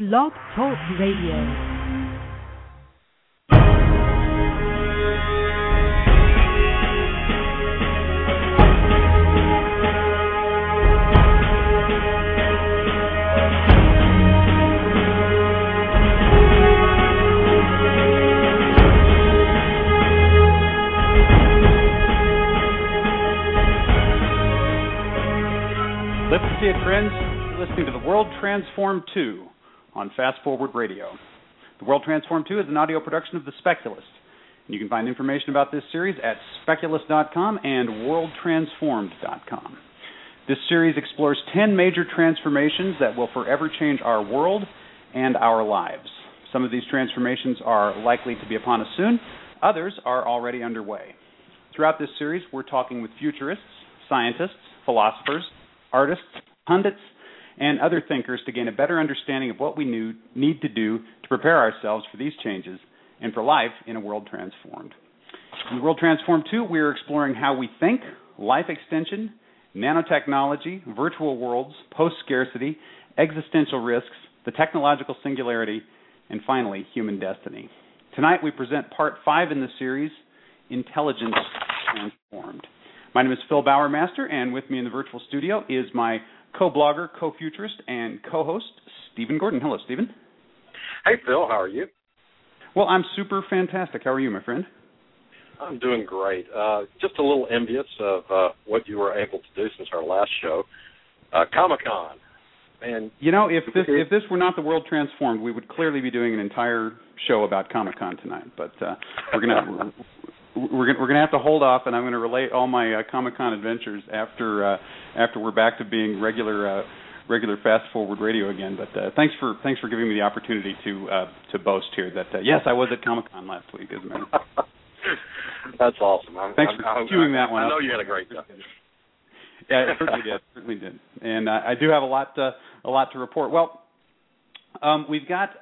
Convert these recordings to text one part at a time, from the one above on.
Blog Talk Radio. Live to see it, friends. You're listening to The World Transformed 2 on Fast Forward Radio. The World Transformed 2 is an audio production of The Speculist. And you can find information about this series at speculist.com and worldtransformed.com. This series explores 10 major transformations that will forever change our world and our lives. Some of these transformations are likely to be upon us soon. Others are already underway. Throughout this series, we're talking with futurists, scientists, philosophers, artists, pundits, and other thinkers to gain a better understanding of what we need to do to prepare ourselves for these changes and for life in a world transformed. In The World Transformed 2, we are exploring how we think, life extension, nanotechnology, virtual worlds, post-scarcity, existential risks, the technological singularity, and finally, human destiny. Tonight, we present Part 5 in the series, Intelligence Transformed. My name is Phil Bowermaster, and with me in the virtual studio is my co-blogger, co-futurist, and co-host, Stephen Gordon. Hello, Stephen. Hey, Phil. How are you? Well, I'm super fantastic. How are you, my friend? I'm doing great. Just a little envious of what you were able to do since our last show. Comic-Con. Man, you know, if this were not The World Transformed, we would clearly be doing an entire show about Comic-Con tonight. But we're gonna have to hold off, and I'm going to relate all my Comic-Con adventures after we're back to being regular Fast Forward Radio again. But thanks for giving me the opportunity to boast here that yes, I was at Comic-Con last week, as a matter of fact. That's awesome. Thanks for queuing that one up. I know you had a great time. Yeah, it certainly did, and I do have a lot to report. Well, we've got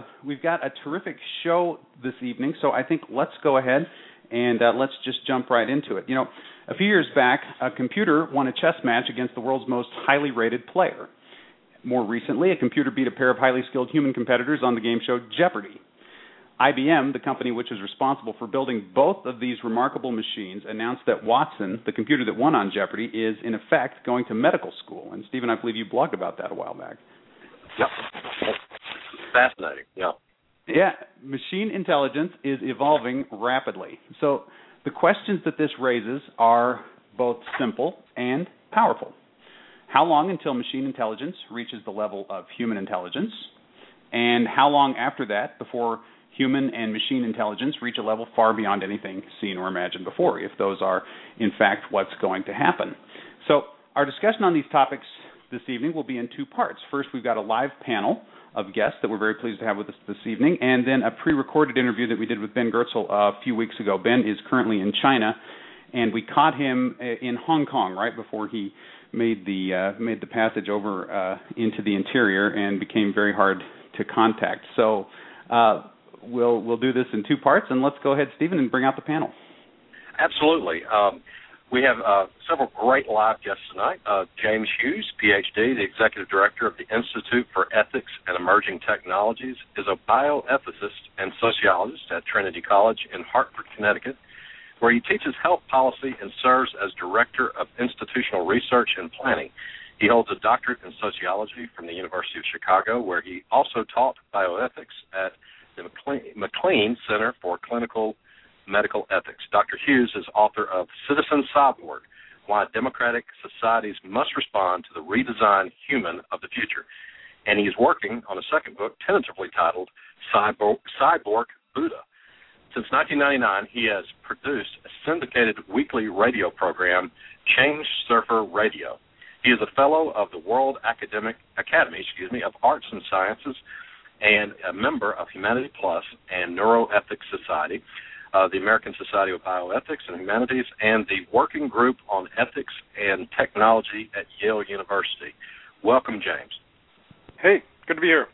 a terrific show this evening, so I think let's go ahead and let's just jump right into it. You know, a few years back, a computer won a chess match against the world's most highly rated player. More recently, a computer beat a pair of highly skilled human competitors on the game show Jeopardy! IBM, the company which is responsible for building both of these remarkable machines, announced that Watson, the computer that won on Jeopardy! Is, in effect, going to medical school. And, Stephen, I believe you blogged about that a while back. Yep. Fascinating, yeah. Yeah, machine intelligence is evolving rapidly. So the questions that this raises are both simple and powerful. How long until machine intelligence reaches the level of human intelligence? And how long after that before human and machine intelligence reach a level far beyond anything seen or imagined before, if those are, in fact, what's going to happen? So our discussion on these topics this evening will be in two parts. First, we've got a live panel of guests that we're very pleased to have with us this evening, and then a pre-recorded interview that we did with Ben Goertzel a few weeks ago. Ben is currently in China, and we caught him in Hong Kong right before he made the passage over into the interior and became very hard to contact. So we'll do this in two parts, and let's go ahead, Stephen, and bring out the panel. Absolutely. We have several great live guests tonight. James Hughes, Ph.D., the Executive Director of the Institute for Ethics and Emerging Technologies, is a bioethicist and sociologist at Trinity College in Hartford, Connecticut, where he teaches health policy and serves as Director of Institutional Research and Planning. He holds a doctorate in sociology from the University of Chicago, where he also taught bioethics at the McLean Center for Clinical Medical Ethics. Dr. Hughes is author of Citizen Cyborg, Why Democratic Societies Must Respond to the Redesigned Human of the Future. And he's working on a second book, tentatively titled Cyborg Buddha. Since 1999, he has produced a syndicated weekly radio program, Change Surfer Radio. He is a fellow of the World Academy of Arts and Sciences and a member of Humanity Plus and Neuroethics Society, the American Society of Bioethics and Humanities, and the Working Group on Ethics and Technology at Yale University. Welcome, James. Hey, good to be here.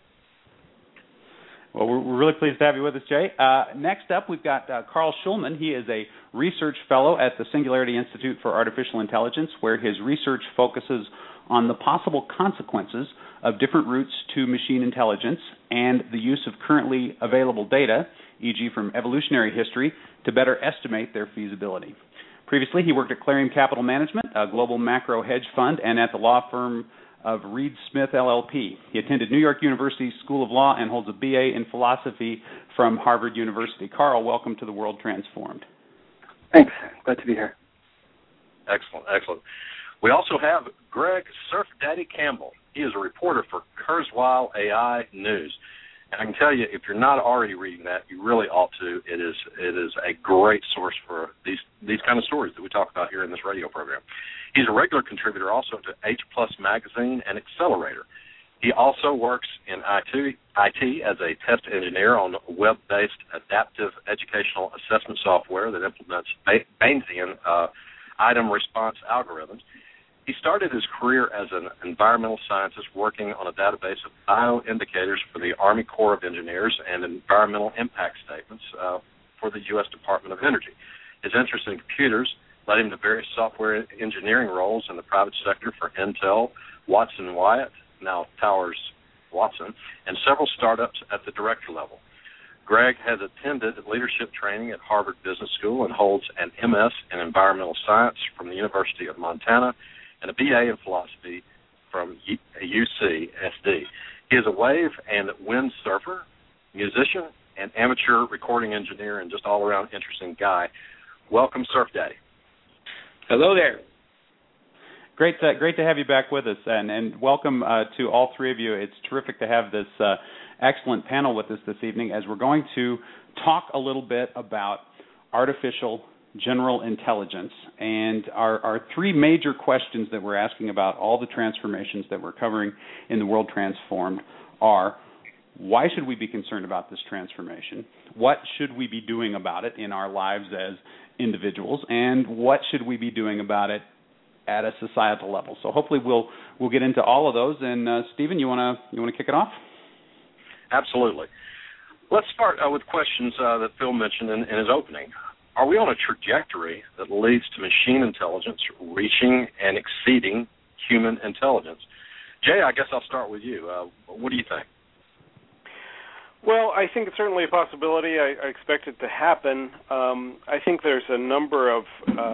Well, we're really pleased to have you with us, Jay. Next up, we've got Carl Schulman. He is a research fellow at the Singularity Institute for Artificial Intelligence, where his research focuses on the possible consequences of different routes to machine intelligence and the use of currently available data, e.g. from evolutionary history, to better estimate their feasibility. Previously, he worked at Clarion Capital Management, a global macro hedge fund, and at the law firm of Reed Smith, LLP. He attended New York University School of Law and holds a BA in philosophy from Harvard University. Carl, welcome to The World Transformed. Thanks. Glad to be here. Excellent, excellent. We also have Greg Surf Daddy Campbell. He is a reporter for Kurzweil AI News. And I can tell you, if you're not already reading that, you really ought to. It is a great source for these kind of stories that we talk about here in this radio program. He's a regular contributor also to H+ Magazine and Accelerator. He also works in IT as a test engineer on web-based adaptive educational assessment software that implements Bayesian item response algorithms. He started his career as an environmental scientist working on a database of bioindicators for the Army Corps of Engineers and environmental impact statements for the U.S. Department of Energy. His interest in computers led him to various software engineering roles in the private sector for Intel, Watson Wyatt, now Towers Watson, and several startups at the director level. Greg has attended leadership training at Harvard Business School and holds an MS in environmental science from the University of Montana and a BA in philosophy from UCSD. He is a wave and wind surfer, musician, and amateur recording engineer, and just all-around interesting guy. Welcome, Surf Daddy. Hello there. Great to have you back with us, and welcome to all three of you. It's terrific to have this excellent panel with us this evening, as we're going to talk a little bit about artificial general intelligence. And our three major questions that we're asking about all the transformations that we're covering in The World Transformed are: why should we be concerned about this transformation? What should we be doing about it in our lives as individuals? And what should we be doing about it at a societal level? So hopefully we'll get into all of those. And Stephen, you want to kick it off? Absolutely. Let's start with questions that Phil mentioned in his opening. Are we on a trajectory that leads to machine intelligence reaching and exceeding human intelligence? Jay, I guess I'll start with you. What do you think? Well, I think it's certainly a possibility. I expect it to happen. I think there's a number of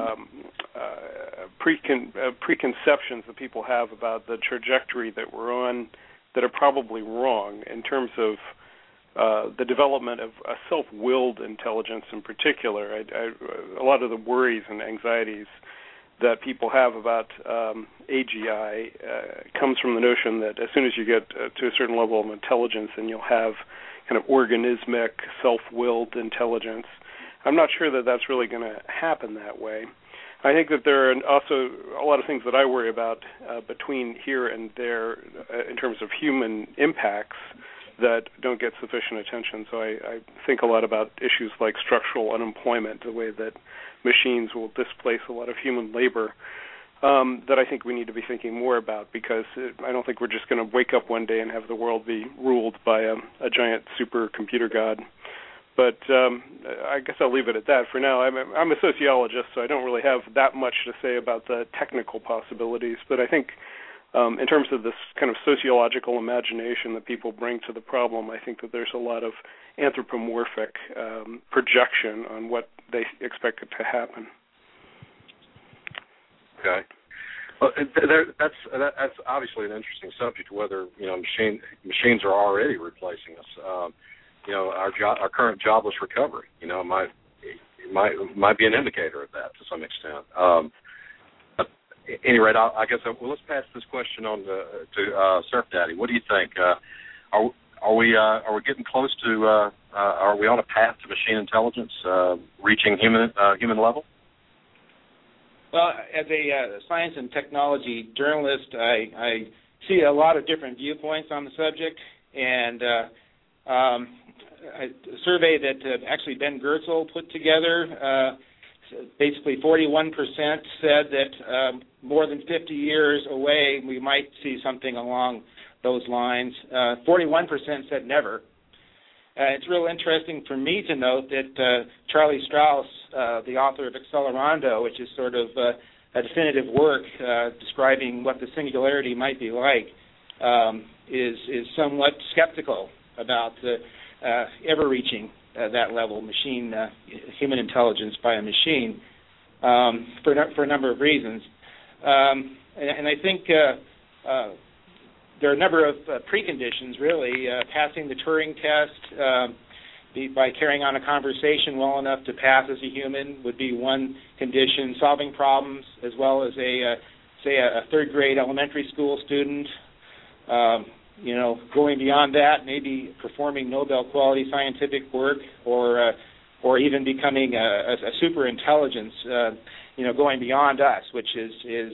preconceptions that people have about the trajectory that we're on that are probably wrong in terms of the development of a self-willed intelligence in particular. A lot of the worries and anxieties that people have about AGI comes from the notion that as soon as you get to a certain level of intelligence, then you'll have kind of organismic, self-willed intelligence. I'm not sure that that's really going to happen that way. I think that there are also a lot of things that I worry about between here and there in terms of human impacts that don't get sufficient attention. So I think a lot about issues like structural unemployment, the way that machines will displace a lot of human labor, that I think we need to be thinking more about, because I don't think we're just going to wake up one day and have the world be ruled by a giant supercomputer god. But I guess I'll leave it at that for now. I'm a sociologist, so I don't really have that much to say about the technical possibilities. But I think in terms of this kind of sociological imagination that people bring to the problem, I think that there's a lot of anthropomorphic projection on what they expect it to happen. Okay. Well, that's obviously an interesting subject. Whether machines are already replacing us. Our current jobless recovery. Might be an indicator of that to some extent. At any rate, I guess let's pass this question on to Surf Daddy. What do you think? Are we getting close to? Are we on a path to machine intelligence reaching human level? Well, as a science and technology journalist, I see a lot of different viewpoints on the subject, and a survey that actually Ben Goertzel put together, basically 41% said that more than 50 years away we might see something along those lines. 41% said never. It's real interesting for me to note that Charlie Strauss, the author of Accelerando, which is sort of definitive work describing what the singularity might be like is somewhat skeptical about ever reaching that level, human intelligence by a machine, for a number of reasons. And I think there are a number of preconditions, really. Passing the Turing test by carrying on a conversation well enough to pass as a human would be one condition. Solving problems, as well as a third-grade elementary school student. Going beyond that, maybe performing Nobel-quality scientific work, or even becoming a super intelligence. Going beyond us, which is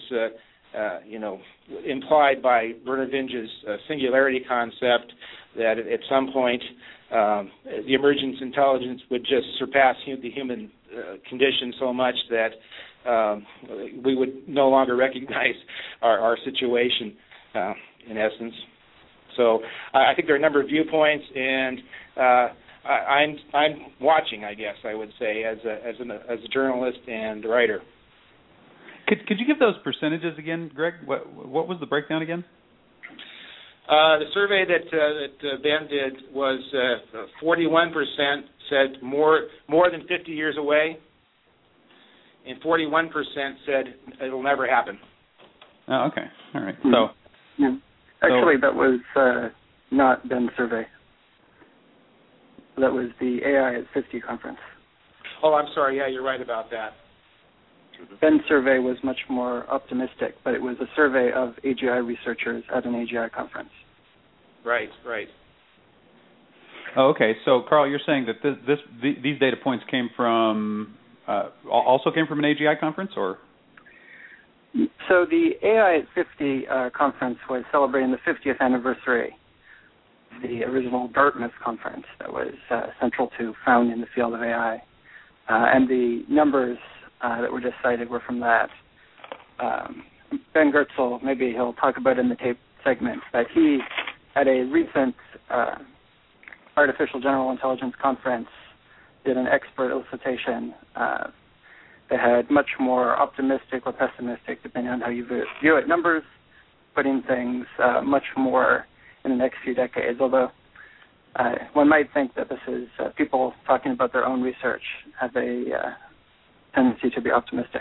implied by Vernor Vinge's singularity concept, that at some point the emergence intelligence would just surpass the human condition so much that we would no longer recognize our situation, in essence. So I think there are a number of viewpoints, and I'm watching, I guess I would say, as a journalist and writer. Could you give those percentages again, Greg? What was the breakdown again? The survey that Ben did was 41% said more than 50 years away, and 41% said it'll never happen. Oh, okay. All right. Mm-hmm. So, yeah. Actually, that was not Ben's survey. That was the AI at 50 conference. Oh, I'm sorry. Yeah, you're right about that. Ben's survey was much more optimistic, but it was a survey of AGI researchers at an AGI conference. Right. Oh, okay. So, Carl, you're saying that these data points came from also came from an AGI conference, or? So the AI at 50 conference was celebrating the 50th anniversary of the original Dartmouth conference that was central to founding the field of AI, and the numbers that were just cited were from that. Ben Goertzel, maybe he'll talk about in the tape segment, that he, at a recent artificial general intelligence conference, did an expert elicitation that had much more optimistic or pessimistic, depending on how you view it, numbers, putting things much more in the next few decades, although one might think that this is people talking about their own research have a tendency to be optimistic.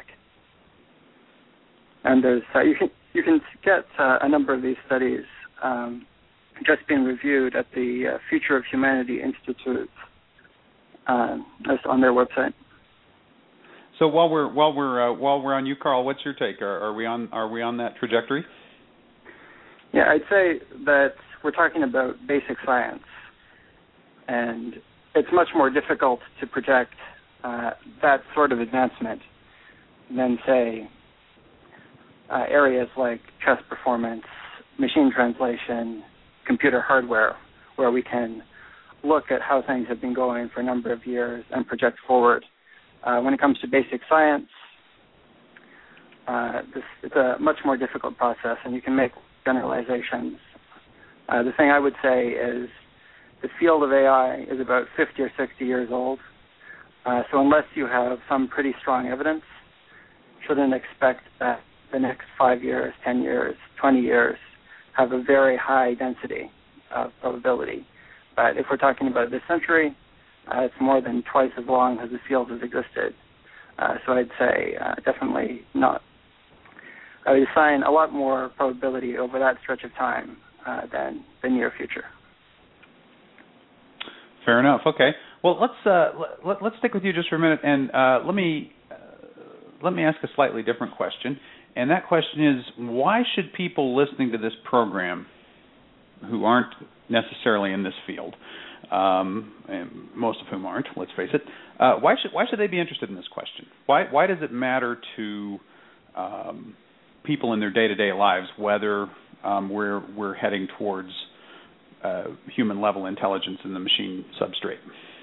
And there's you can get a number of these studies just being reviewed at the Future of Humanity Institute, just on their website. So while we're on you, Carl, what's your take? Are we on that trajectory? Yeah, I'd say that we're talking about basic science, and it's much more difficult to project that sort of advancement than, say, areas like chess performance, machine translation, computer hardware, where we can look at how things have been going for a number of years and project forward. When it comes to basic science, it's a much more difficult process, and you can make generalizations. The thing I would say is the field of AI is about 50 or 60 years old, so unless you have some pretty strong evidence, shouldn't expect that the next 5 years, 10 years, 20 years have a very high density of probability. But if we're talking about this century, it's more than twice as long as the field has existed. So I'd say definitely not. I would assign a lot more probability over that stretch of time than the near future. Fair enough. Okay. Well, let's stick with you just for a minute, and let me ask a slightly different question. And that question is, why should people listening to this program, who aren't necessarily in this field, and most of whom aren't, let's face it, why should they be interested in this question? Why does it matter to people in their day-to-day lives whether we're heading towards human level intelligence in the machine substrate?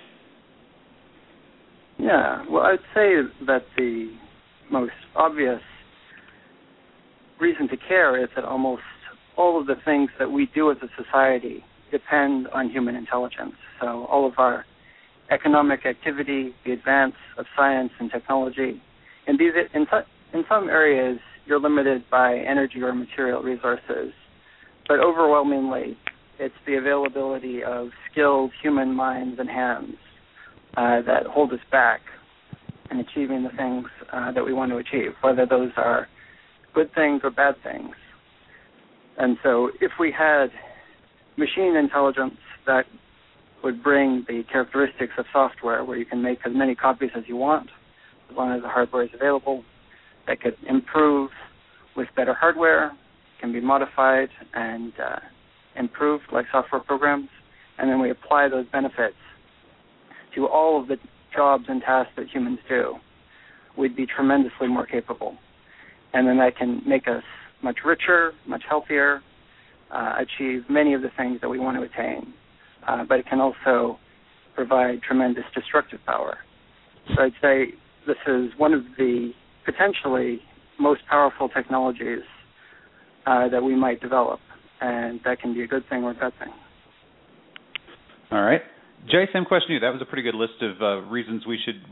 Yeah, well, I'd say that the most obvious reason to care is that almost all of the things that we do as a society depend on human intelligence. So all of our economic activity, the advance of science and technology, and in some areas you're limited by energy or material resources, but overwhelmingly it's the availability of skilled human minds and hands that hold us back in achieving the things that we want to achieve, whether those are good things or bad things. And so if we had machine intelligence that would bring the characteristics of software where you can make as many copies as you want, as long as the hardware is available, that could improve with better hardware, can be modified and improved like software programs, and then we apply those benefits to all of the jobs and tasks that humans do, we'd be tremendously more capable. And then that can make us much richer, much healthier, achieve many of the things that we want to attain. But it can also provide tremendous destructive power. So I'd say this is one of the potentially most powerful technologies that we might develop, and that can be a good thing or a bad thing. All right. Jay, same question to you. That was a pretty good list of reasons we should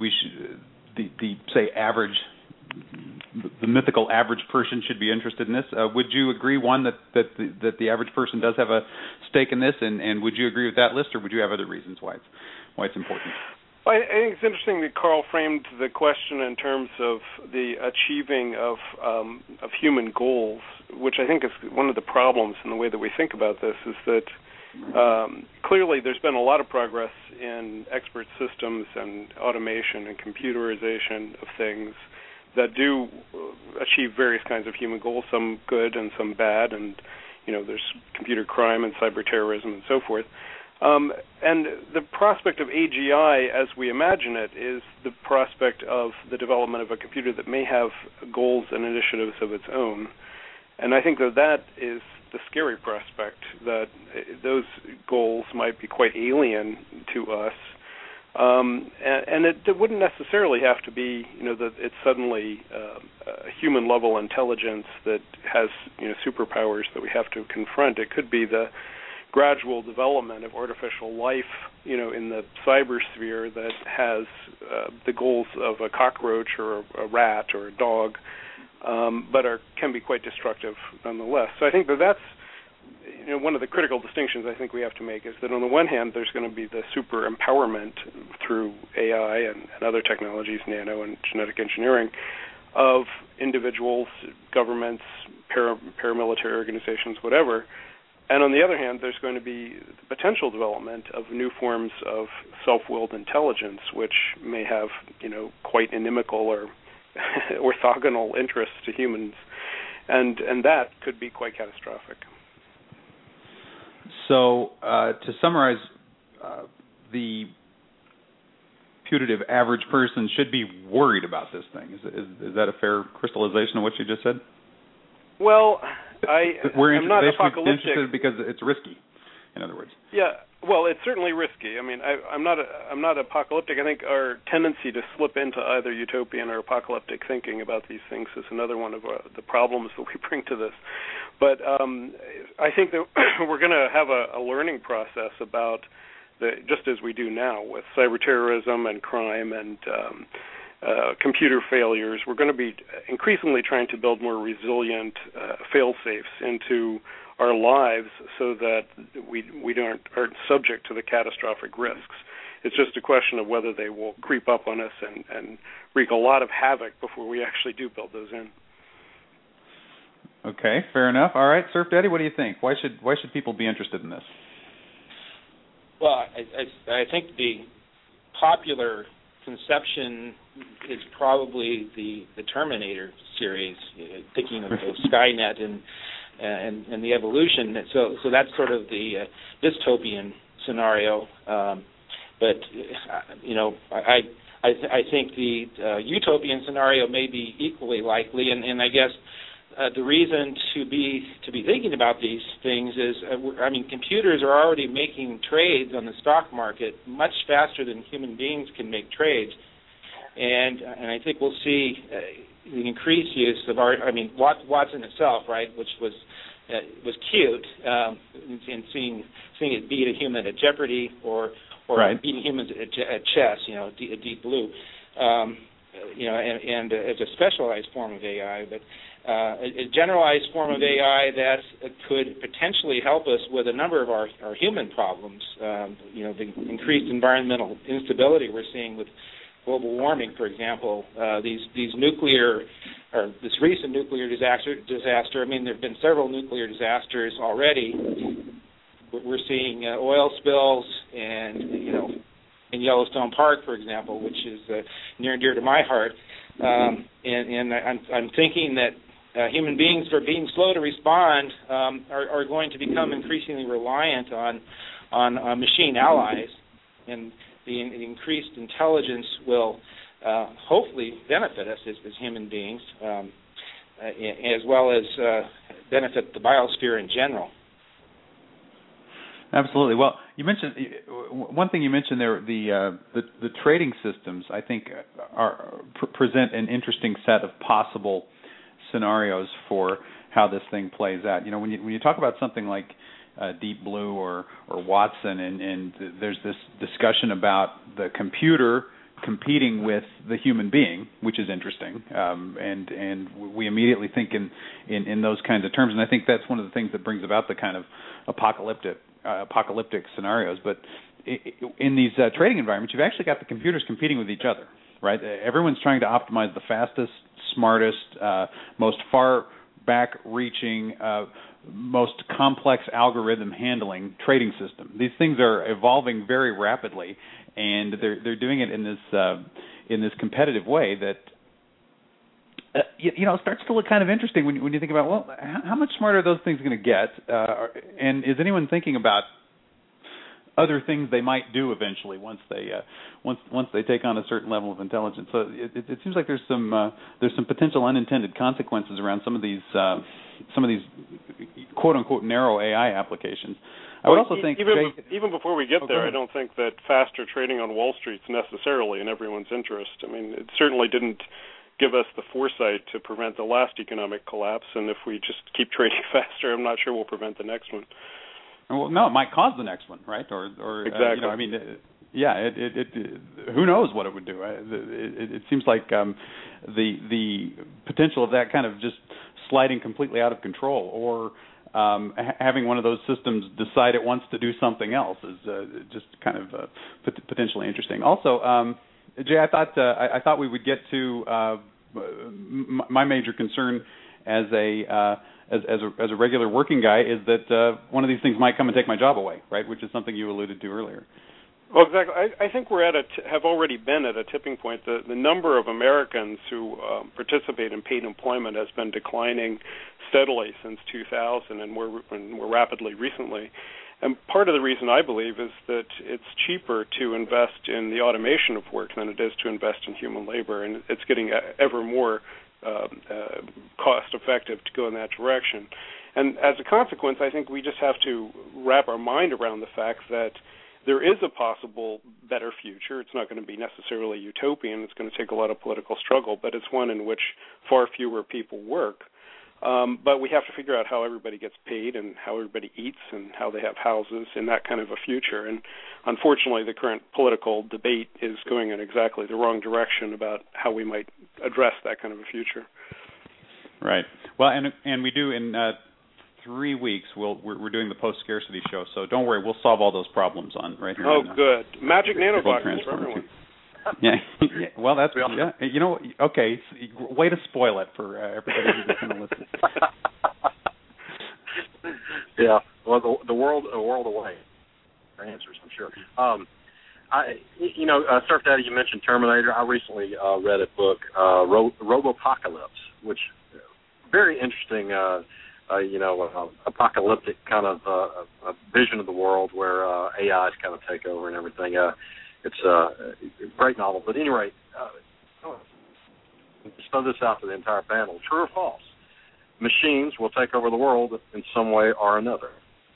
say average, the mythical average person should be interested in this. Would you agree, one, that the average person does have a stake in this, and would you agree with that list, or would you have other reasons why it's important? Well, I think it's interesting that Carl framed the question in terms of the achieving of human goals, which I think is one of the problems in the way that we think about this, is that clearly there's been a lot of progress in expert systems and automation and computerization of things that do achieve various kinds of human goals, some good and some bad, and there's computer crime and cyber terrorism and so forth. And the prospect of AGI, as we imagine it, is the prospect of the development of a computer that may have goals and initiatives of its own. And I think that is the scary prospect, that those goals might be quite alien to us. And it wouldn't necessarily have to be, that it's suddenly a human-level intelligence that has, superpowers that we have to confront. It could be the gradual development of artificial life, in the cybersphere that has the goals of a cockroach or a rat or a dog, but can be quite destructive nonetheless. So I think that's one of the critical distinctions I think we have to make, is that on the one hand there's going to be the super empowerment through AI and other technologies, nano and genetic engineering, of individuals, governments, paramilitary organizations, whatever. And on the other hand, there's going to be the potential development of new forms of self-willed intelligence, which may have, quite inimical or orthogonal interests to humans, and that could be quite catastrophic. So, to summarize, the putative average person should be worried about this thing. Is that a fair crystallization of what you just said? Well, I'm not apocalyptic interested because it's risky, in other words. Yeah, well, it's certainly risky. I mean, I'm not apocalyptic. I think our tendency to slip into either utopian or apocalyptic thinking about these things is another one of the problems that we bring to this. But I think that we're going to have a learning process about just as we do now with cyber terrorism and crime and computer failures. We're going to be increasingly trying to build more resilient fail-safes into our lives so that we aren't subject to the catastrophic risks. It's just a question of whether they will creep up on us and wreak a lot of havoc before we actually do build those in. Okay, fair enough. All right, Surf Daddy, what do you think? Why should people be interested in this? Well, I think the popular conception is probably the Terminator series, thinking of Skynet and the evolution. So that's sort of the dystopian scenario. But I think the utopian scenario may be equally likely, and I guess the reason to be thinking about these things is, computers are already making trades on the stock market much faster than human beings can make trades, and I think we'll see the increased use of Watson itself, right, which was cute, in seeing it beat a human at Jeopardy or right. Beating humans at chess, Deep Blue. and as a specialized form of AI, but a generalized form of AI that could potentially help us with a number of our human problems. The increased environmental instability we're seeing with global warming, for example, this recent nuclear disaster. I mean, there have been several nuclear disasters already. We're seeing oil spills, and in Yellowstone Park, for example, which is near and dear to my heart. And I'm thinking that human beings, for being slow to respond, are going to become increasingly reliant on machine allies, and the increased intelligence will hopefully benefit us as human beings, as well as benefit the biosphere in general. Absolutely. Well, you mentioned one thing. You mentioned there the trading systems. I think present an interesting set of possible scenarios for how this thing plays out. When you talk about something like Deep Blue or Watson, and there's this discussion about the computer competing with the human being, which is interesting, and we immediately think in those kinds of terms. And I think that's one of the things that brings about the kind of apocalyptic scenarios. But in these trading environments, you've actually got the computers competing with each other, right? Everyone's trying to optimize the fastest, smartest, most far back-reaching, most complex algorithm handling trading system. These things are evolving very rapidly, and they're doing it in this competitive way that starts to look kind of interesting when you think about, well, how much smarter are those things going to get, and is anyone thinking about other things they might do eventually once they take on a certain level of intelligence? So it seems like there's some potential unintended consequences around some of these quote unquote narrow AI applications. I would also think even before we get there, I don't think that faster trading on Wall Street is necessarily in everyone's interest. I mean, it certainly didn't give us the foresight to prevent the last economic collapse, and if we just keep trading faster, I'm not sure we'll prevent the next one. Well, no, it might cause the next one, right? Or exactly. Who knows what it would do? It seems like the potential of that kind of just sliding completely out of control, or having one of those systems decide it wants to do something else, is just kind of potentially interesting. Also, Jay, I thought we would get to my major concern as a regular working guy is that one of these things might come and take my job away, right? Which is something you alluded to earlier. Well, exactly. I think we're have already been at a tipping point. The number of Americans who participate in paid employment has been declining steadily since 2000, and we're rapidly recently. And part of the reason, I believe, is that it's cheaper to invest in the automation of work than it is to invest in human labor, and it's getting ever more cost-effective to go in that direction. And as a consequence, I think we just have to wrap our mind around the fact that there is a possible better future. It's not going to be necessarily utopian. It's going to take a lot of political struggle, but it's one in which far fewer people work. But we have to figure out how everybody gets paid and how everybody eats and how they have houses in that kind of a future. And unfortunately, the current political debate is going in exactly the wrong direction about how we might address that kind of a future. Right. Well, and we do in 3 weeks. We're doing the post-scarcity show, so don't worry. We'll solve all those problems right here. Oh, good. Magic nanoboxes for everyone. Yeah. Well, that's okay. Way to spoil it for everybody who's going to listen. Yeah. Well, the world away. For answers, I'm sure. Surf Daddy, you mentioned Terminator. I recently read a book, Robopocalypse, which very interesting. Apocalyptic kind of a vision of the world where AIs kind of take over and everything. It's a great novel. But anyway, just throw this out to the entire panel. True or false? Machines will take over the world in some way or another.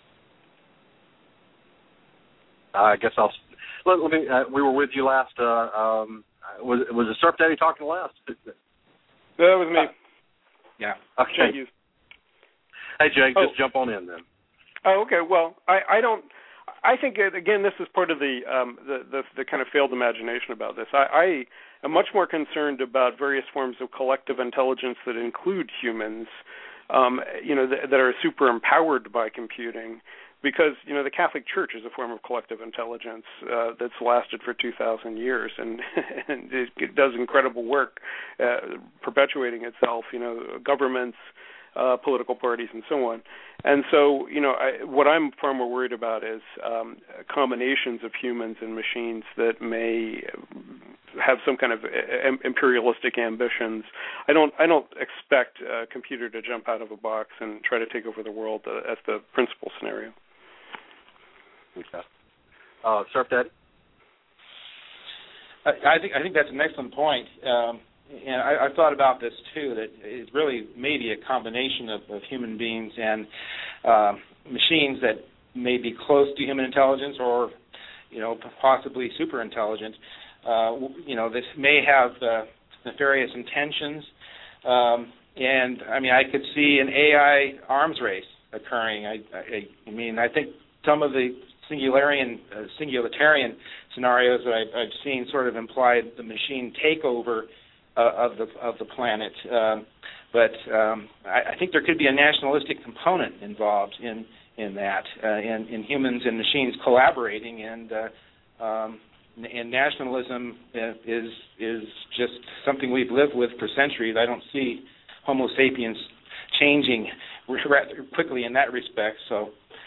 I guess I'll let me. We were with you last. Was it Surf Daddy talking last? That was me. Yeah. Okay. Hey, Jake, just jump on in then. Oh, okay. Well, I I think again, this is part of the kind of failed imagination about this. I am much more concerned about various forms of collective intelligence that include humans, that are super empowered by computing, because the Catholic Church is a form of collective intelligence that's lasted for 2,000 years, and it does incredible work perpetuating itself. Governments, political parties, and so on. And so, what I'm far more worried about is combinations of humans and machines that may have some kind of imperialistic ambitions. I don't expect a computer to jump out of a box and try to take over the world as the principal scenario. Okay. Surf Daddy? I think that's an excellent point. And I've thought about this too, that it really may be a combination of human beings and machines that may be close to human intelligence or, possibly super intelligent. This may have nefarious intentions. And, I could see an AI arms race occurring. I think some of the singularitarian scenarios that I've seen sort of imply the machine takeover of the planet, but I think there could be a nationalistic component involved in that, in humans and machines collaborating, and nationalism is just something we've lived with for centuries. I don't see Homo sapiens changing rather quickly in that respect. So,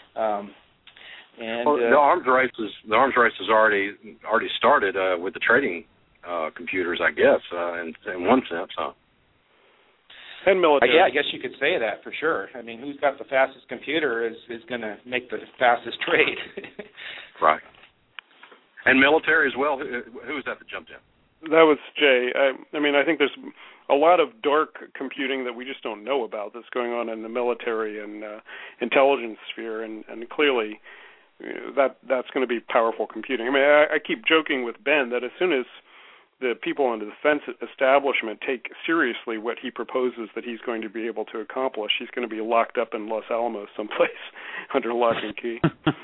the arms race has already started with the trading computers, I guess, in one sense, huh? And military. Yeah, I guess you could say that for sure. Who's got the fastest computer is going to make the fastest trade. Right. And military as well. Who was that jumped in? That was Jay. I think there's a lot of dark computing that we just don't know about that's going on in the military and intelligence sphere, and clearly that's going to be powerful computing. I keep joking with Ben that as soon as the people in the defense establishment take seriously what he proposes that he's going to be able to accomplish, he's going to be locked up in Los Alamos someplace under lock and key.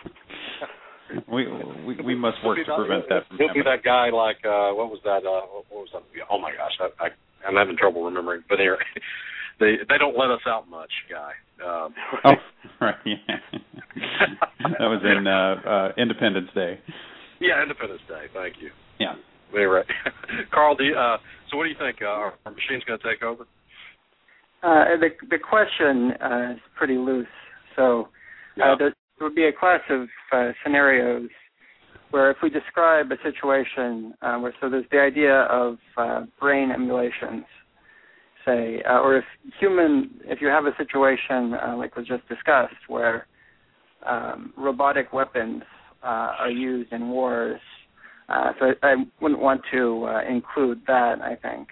We must work to prevent that from happening. He'll be that guy like what was that? Oh my gosh, I'm having trouble remembering. But anyway, they don't let us out much, guy. Oh, right. Yeah. That was in Independence Day. Yeah, Independence Day. Thank you. Yeah. Anyway, Carl, so what do you think? Are machines going to take over? The question is pretty loose. So there would be a class of scenarios where if we describe a situation where there's the idea of brain emulations, say, or if you have a situation like was just discussed where robotic weapons are used in wars. So I wouldn't want to include that, I think,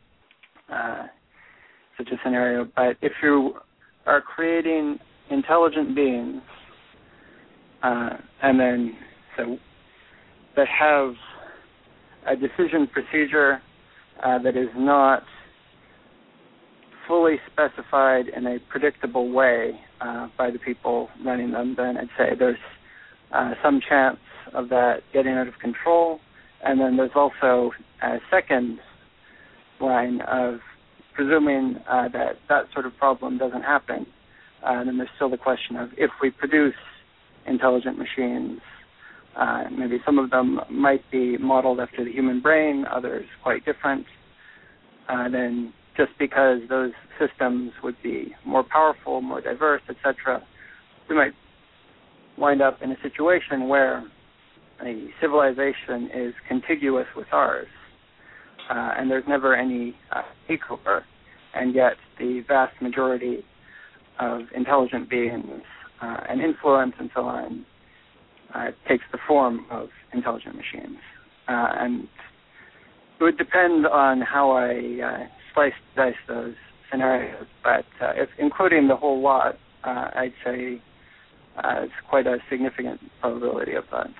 such a scenario. But if you are creating intelligent beings and then that have a decision procedure that is not fully specified in a predictable way by the people running them, then I'd say there's some chance of that getting out of control. And then there's also a second line of presuming that sort of problem doesn't happen. Then there's still the question of if we produce intelligent machines, maybe some of them might be modeled after the human brain, others quite different, then just because those systems would be more powerful, more diverse, etc., we might wind up in a situation where a civilization is contiguous with ours, and there's never any takeover, and yet the vast majority of intelligent beings and influence and so on takes the form of intelligent machines. And it would depend on how I dice those scenarios, but if including the whole lot, I'd say it's quite a significant probability of that.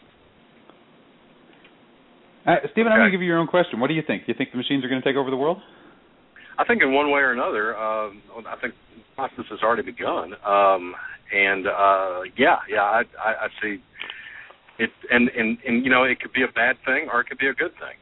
Stephen, I'm going to give you your own question. What do you think? Do you think the machines are going to take over the world? I think in one way or another. I think the process has already begun. I see it could be a bad thing or it could be a good thing.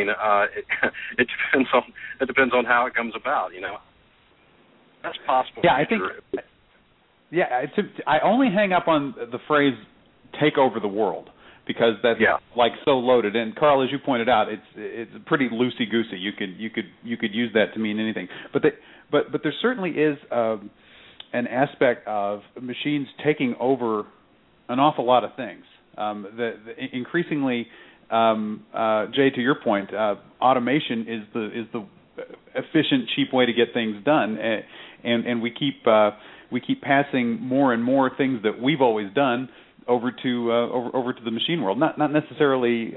It depends on how it comes about. That's possible. Yeah, I think. Yeah, I only hang up on the phrase "take over the world" because that's so loaded. And Carl, as you pointed out, it's pretty loosey goosey. You could use that to mean anything. But there certainly is an aspect of machines taking over an awful lot of things. Increasingly, Jay, to your point, automation is the efficient, cheap way to get things done, and we keep passing more and more things that we've always done over to the machine world. Not necessarily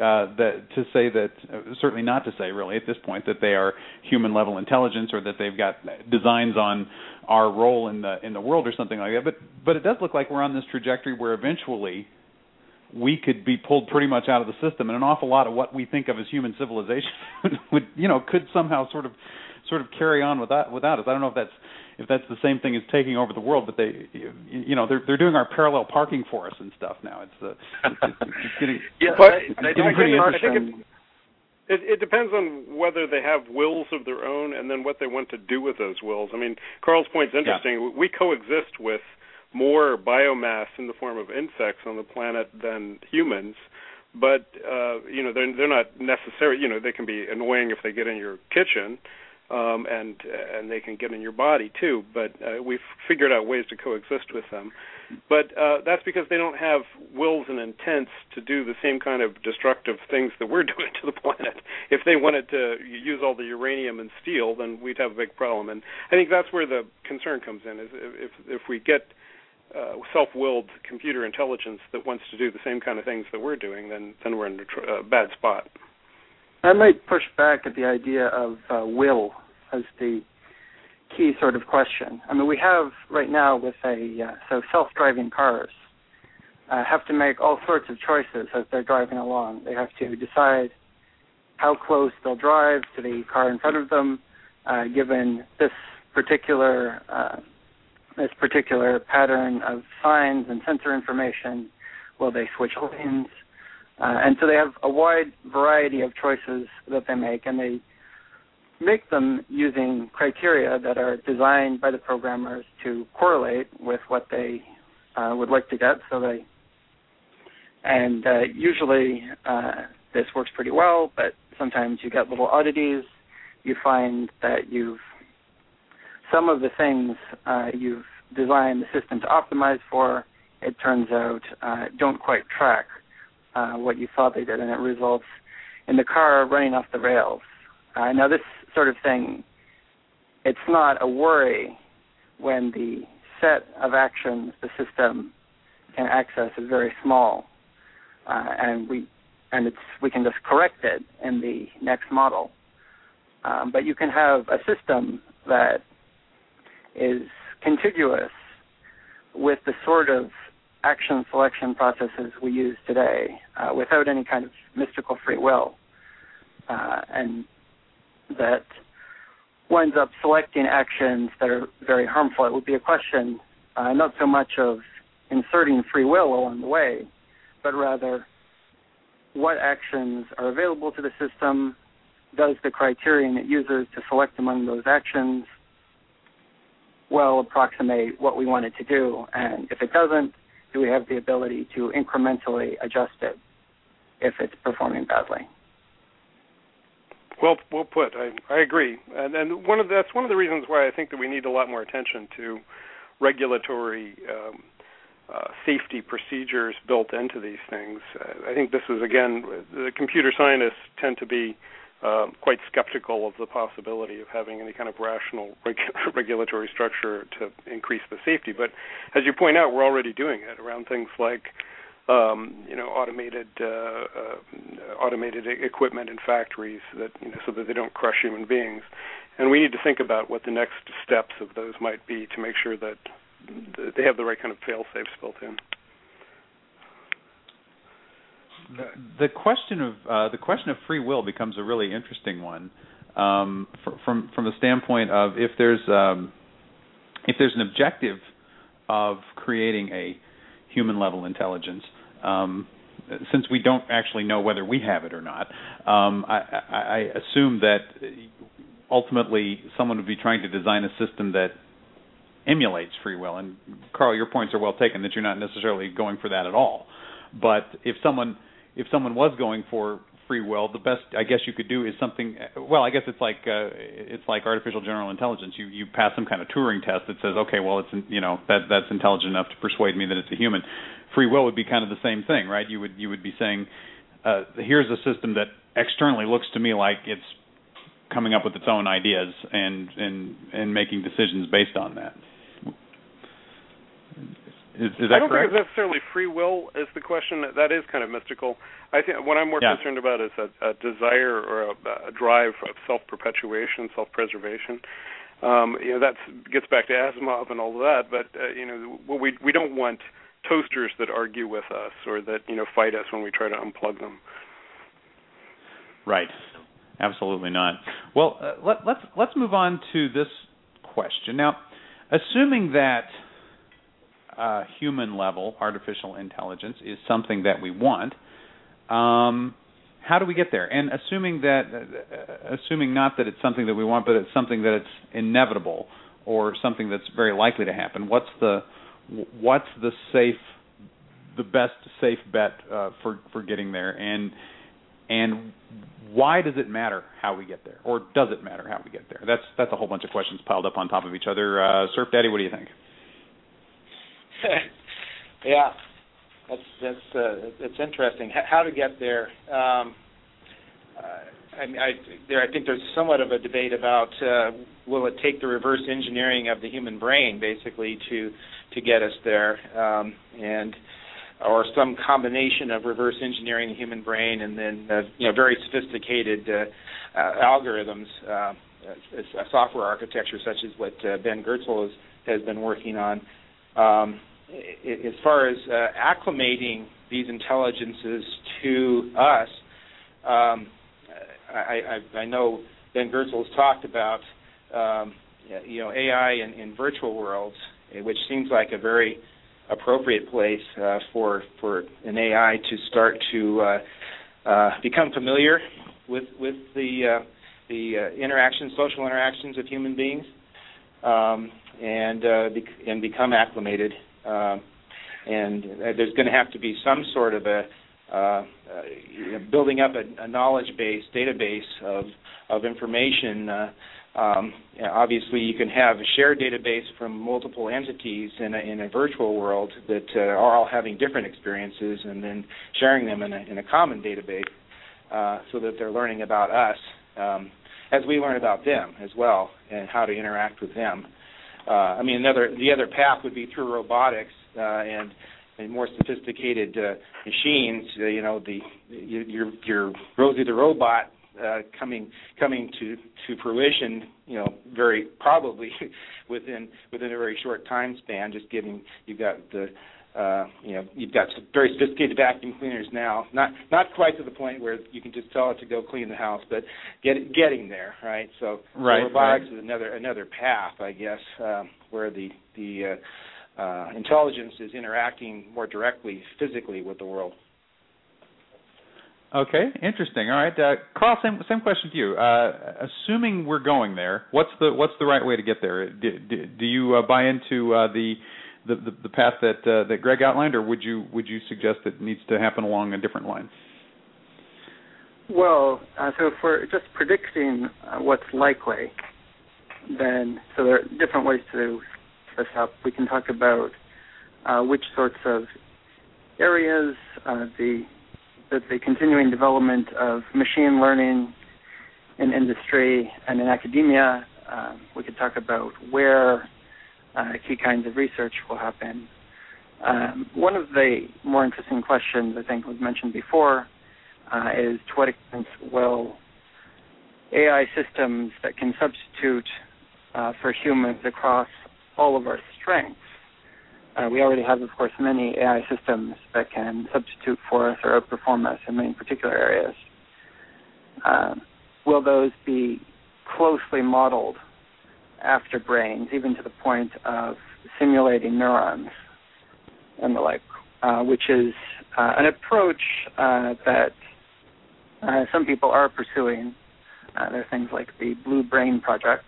certainly not to say really at this point that they are human level intelligence or that they've got designs on our role in the world or something like that. But it does look like we're on this trajectory where eventually we could be pulled pretty much out of the system, and an awful lot of what we think of as human civilization could somehow sort of carry on without us. I don't know if that's the same thing as taking over the world, but they're doing our parallel parking for us and stuff now. It's getting pretty interesting. It depends on whether they have wills of their own and then what they want to do with those wills. I mean, Carl's point's interesting. Yeah. We coexist with more biomass in the form of insects on the planet than humans, but they're not necessary. They can be annoying if they get in your kitchen, and they can get in your body too. But we've figured out ways to coexist with them. But that's because they don't have wills and intents to do the same kind of destructive things that we're doing to the planet. If they wanted to use all the uranium and steel, then we'd have a big problem. And I think that's where the concern comes in, is if we get self-willed computer intelligence that wants to do the same kind of things that we're doing, then we're in a bad spot. I might push back at the idea of will as the key sort of question. I mean, we have right now with self-driving cars have to make all sorts of choices as they're driving along. They have to decide how close they'll drive to the car in front of them, given this particular pattern of signs and sensor information. Will they switch lanes? And so they have a wide variety of choices that they make, and they make them using criteria that are designed by the programmers to correlate with what they would like to get. Usually this works pretty well, but sometimes you get little oddities. You find that some of the things you've designed the system to optimize for, it turns out, don't quite track what you thought they did, and it results in the car running off the rails. Now, this sort of thing, it's not a worry when the set of actions the system can access is very small, and we can just correct it in the next model. But you can have a system that is contiguous with the sort of action selection processes we use today without any kind of mystical free will, and that winds up selecting actions that are very harmful. It would be a question not so much of inserting free will along the way, but rather what actions are available to the system. Does the criterion it uses to select among those actions well approximate what we want it to do? And if it doesn't, do we have the ability to incrementally adjust it if it's performing badly? Well put. I agree, and that's one of the reasons why I think that we need a lot more attention to regulatory safety procedures built into these things. I think this is, again, the computer scientists tend to be quite skeptical of the possibility of having any kind of rational regulatory structure to increase the safety. But as you point out, we're already doing it around things like automated equipment in factories that so that they don't crush human beings. And we need to think about what the next steps of those might be to make sure that they have the right kind of fail-safes built in. The question of free will becomes a really interesting one from the standpoint of if there's an objective of creating a human level intelligence, since we don't actually know whether we have it or not, I assume that ultimately someone would be trying to design a system that emulates free will. And Carl, your points are well taken that you're not necessarily going for that at all. But if someone was going for free will, the best I guess you could do is something. Well, I guess it's like artificial general intelligence. You pass some kind of Turing test that says, okay, well, it's that's intelligent enough to persuade me that it's a human. Free will would be kind of the same thing, right? You would be saying, here's a system that externally looks to me like it's coming up with its own ideas and making decisions based on that. Is that correct? I don't think it's necessarily free will is the question. That is kind of mystical. I think what I'm more concerned about is a desire or a drive of self-perpetuation, self-preservation. That gets back to Asimov and all of that. But we don't want toasters that argue with us or that fight us when we try to unplug them. Right. Absolutely not. Well, let's move on to this question now. Assuming that human-level artificial intelligence is something that we want, how do we get there? And assuming not that it's something that we want, but it's something that it's inevitable or something that's very likely to happen, what's the best safe bet for getting there? And why does it matter how we get there, or does it matter how we get there? That's a whole bunch of questions piled up on top of each other. Surf Daddy, what do you think? Yeah, that's interesting. How to get there? I think there's somewhat of a debate about will it take the reverse engineering of the human brain basically to get us there, or some combination of reverse engineering the human brain and then very sophisticated algorithms, software architecture such as what Ben Goertzel has been working on. As far as acclimating these intelligences to us, I know Ben Goertzel has talked about AI in virtual worlds, which seems like a very appropriate place for an AI to start to become familiar with the social interactions of human beings, and become acclimated. And there's going to have to be some sort of building up a knowledge base, database of information. Obviously, you can have a shared database from multiple entities in a virtual world that are all having different experiences, and then sharing them in a common database so that they're learning about us as we learn about them as well, and how to interact with them. The other path would be through robotics and more sophisticated machines. Your Rosie the robot coming to fruition. Very probably within a very short time span. Just given you've got some very sophisticated vacuum cleaners now. Not quite to the point where you can just tell it to go clean the house, but getting there, right? So robotics is another path, I guess, where the intelligence is interacting more directly, physically with the world. Okay, interesting. All right, Carl, same question to you. Assuming we're going there, what's the right way to get there? Do you buy into the path that Greg outlined, or would you suggest that it needs to happen along a different line? Well, so if we're just predicting what's likely, then so there are different ways to set this up. We can talk about which sorts of areas, the continuing development of machine learning in industry and in academia. We could talk about where key kinds of research will happen. One of the more interesting questions, I think, was mentioned before, is to what extent will AI systems that can substitute for humans across all of our strengths. We already have, of course, many AI systems that can substitute for us or outperform us in many particular areas. Will those be closely modeled after brains, even to the point of simulating neurons and the like, which is an approach that some people are pursuing. There are things like the Blue Brain Project,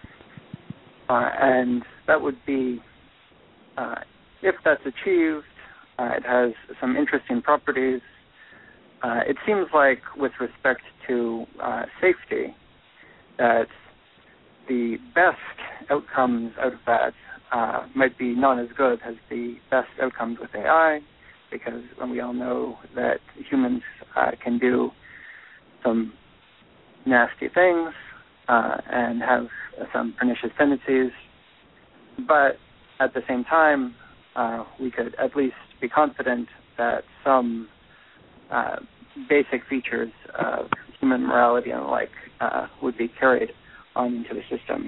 and that would be, if that's achieved, it has some interesting properties. It seems like, with respect to safety, that the best outcomes out of that might be not as good as the best outcomes with AI, because we all know that humans can do some nasty things and have some pernicious tendencies. But at the same time, we could at least be confident that some basic features of human morality and the like would be carried on into the systems.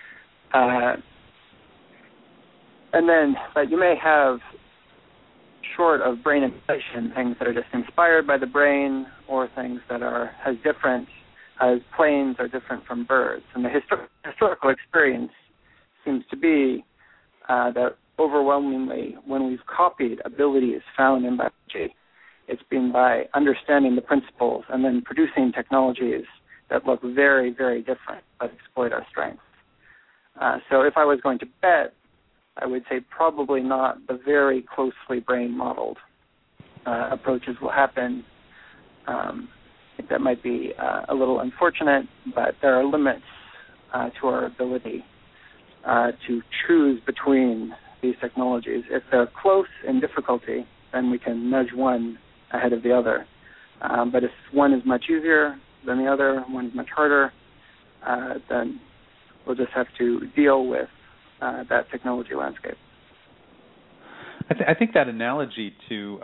And then, but you may have, short of brain inflation, things that are just inspired by the brain, or things that are as different as planes are different from birds. And the historical experience seems to be that overwhelmingly, when we've copied abilities found in biology, it's been by understanding the principles and then producing technologies that look very, very different but exploit our strengths. So if I was going to bet, I would say probably not the very closely brain-modeled approaches will happen. I think that might be a little unfortunate, but there are limits to our ability to choose between these technologies. If they're close in difficulty, then we can nudge one ahead of the other. But if one is much easier than the other, one is much harder, then we'll just have to deal with that technology landscape. I think that analogy to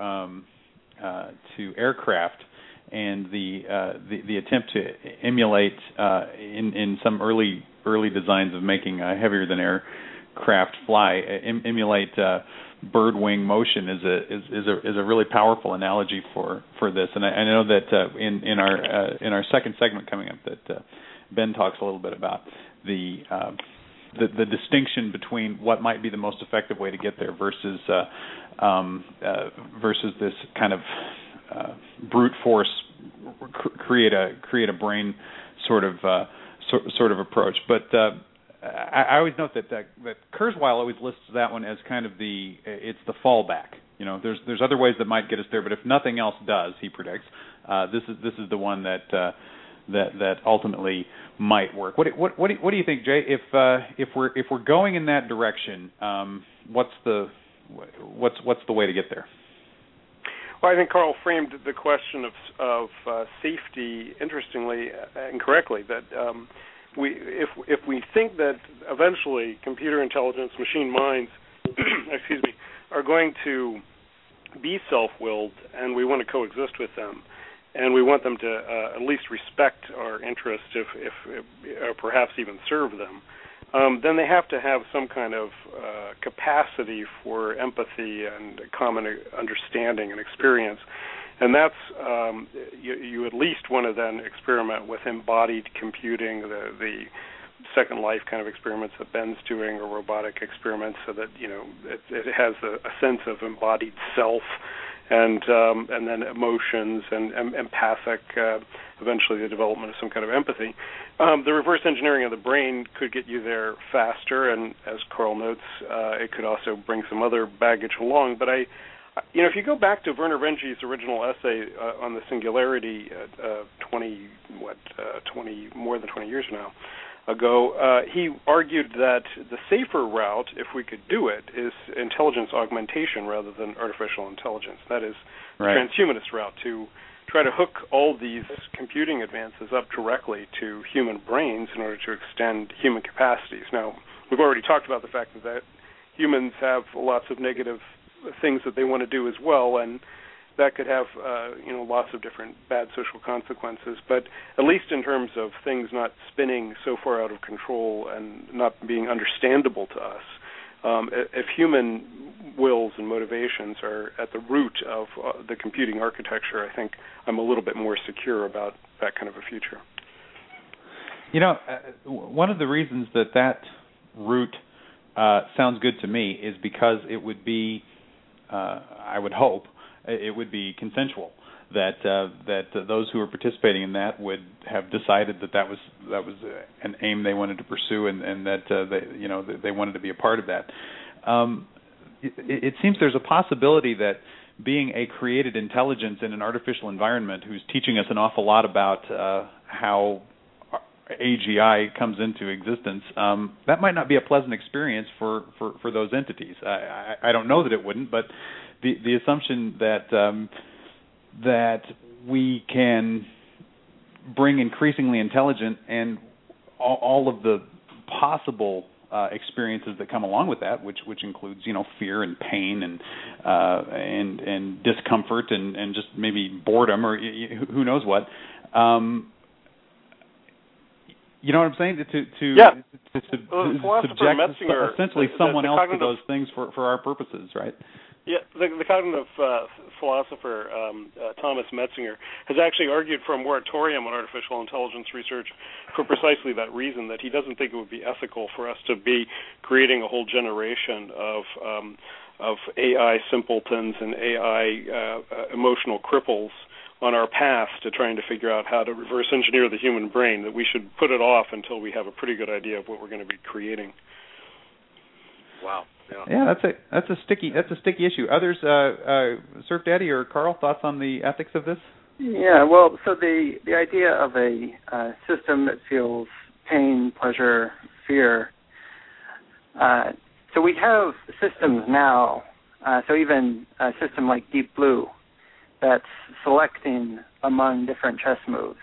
aircraft and the attempt to emulate in some early designs of making heavier than aircraft fly, emulate bird wing motion is a really powerful analogy for this. And I know that in our second segment coming up that Ben talks a little bit about the distinction between what might be the most effective way to get there versus this kind of brute force create a brain sort of approach. But I always note that Kurzweil always lists that one as kind of it's the fallback. You know, there's other ways that might get us there, but if nothing else does, he predicts, this is the one that ultimately might work. What do you think, Jay? If we're going in that direction, what's the way to get there? Well, I think Carl framed the question of safety interestingly and correctly. That if we think that eventually computer intelligence, machine minds, excuse me, are going to be self-willed, and we want to coexist with them, and we want them to at least respect our interests, if or perhaps even serve them, then they have to have some kind of capacity for empathy and common understanding and experience. And that's, you at least want to then experiment with embodied computing, the Second Life kind of experiments that Ben's doing, or robotic experiments, so that, you know, it has a sense of embodied self, and then emotions and empathic, eventually the development of some kind of empathy. The reverse engineering of the brain could get you there faster, and as Carl notes, it could also bring some other baggage along. But if you go back to Werner Renge's original essay on the singularity, more than 20 years now ago, he argued that the safer route, if we could do it, is intelligence augmentation rather than artificial intelligence. That is the transhumanist route, to try to hook all these computing advances up directly to human brains in order to extend human capacities. Now, we've already talked about the fact that humans have lots of negative things that they want to do as well, and that could have lots of different bad social consequences. But at least in terms of things not spinning so far out of control and not being understandable to us, if human wills and motivations are at the root of the computing architecture, I think I'm a little bit more secure about that kind of a future. You know, one of the reasons that route sounds good to me is because it would be, I would hope, it would be consensual. That those who were participating in that would have decided that was an aim they wanted to pursue, and that they wanted to be a part of that. It seems there's a possibility that being a created intelligence in an artificial environment who's teaching us an awful lot about how AGI comes into existence, that might not be a pleasant experience for those entities. I don't know that it wouldn't, but the assumption that we can bring increasingly intelligent and all of the possible experiences that come along with that, which includes fear and pain and discomfort and just maybe boredom or who knows what. You know what I'm saying? To subject essentially someone else to those things for our purposes, right? Yeah, the cognitive philosopher Thomas Metzinger has actually argued for a moratorium on artificial intelligence research for precisely that reason, that he doesn't think it would be ethical for us to be creating a whole generation of AI simpletons and AI emotional cripples on our path to trying to figure out how to reverse engineer the human brain, that we should put it off until we have a pretty good idea of what we're going to be creating. Wow. Yeah, that's a sticky issue. Others, Surf Daddy or Carl, thoughts on the ethics of this? Yeah, well, so the idea of a system that feels pain, pleasure, fear. So we have systems now. So even a system like Deep Blue that's selecting among different chess moves.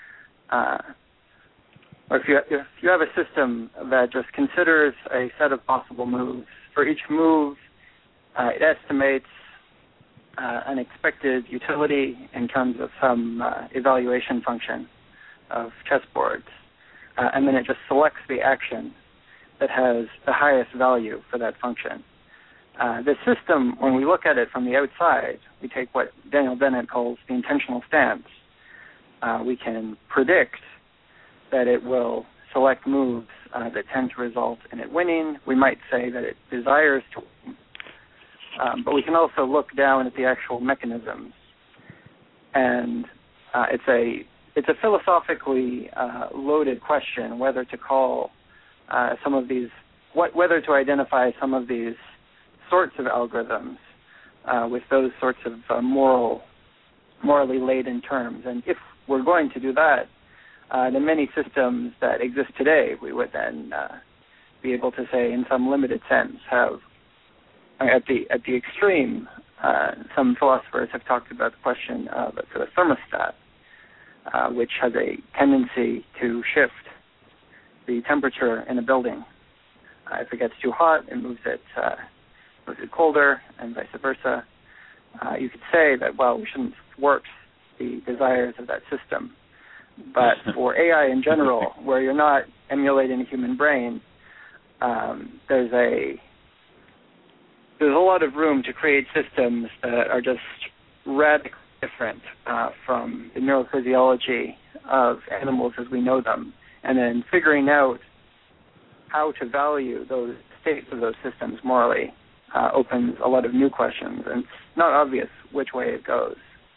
Or if you have a system that just considers a set of possible moves, for each move, it estimates an expected utility in terms of some evaluation function of chessboards, and then it just selects the action that has the highest value for that function. The system, when we look at it from the outside, we take what Daniel Dennett calls the intentional stance. We can predict that it will select moves that tend to result in it winning. We might say that it desires to win. But we can also look down at the actual mechanisms. And it's a philosophically loaded question whether to call some of these, whether to identify some of these sorts of algorithms with those sorts of morally laden terms. And if we're going to do that, the many systems that exist today, we would then be able to say, in some limited sense, have at the extreme. Some philosophers have talked about the question of a sort of thermostat, which has a tendency to shift the temperature in a building. If it gets too hot, it moves it colder, and vice versa. You could say that, well, we shouldn't thwart the desires of that system. But for AI in general, where you're not emulating a human brain, there's a lot of room to create systems that are just radically different from the neurophysiology of animals as we know them, and then figuring out how to value those states of those systems morally opens a lot of new questions, and it's not obvious which way it goes.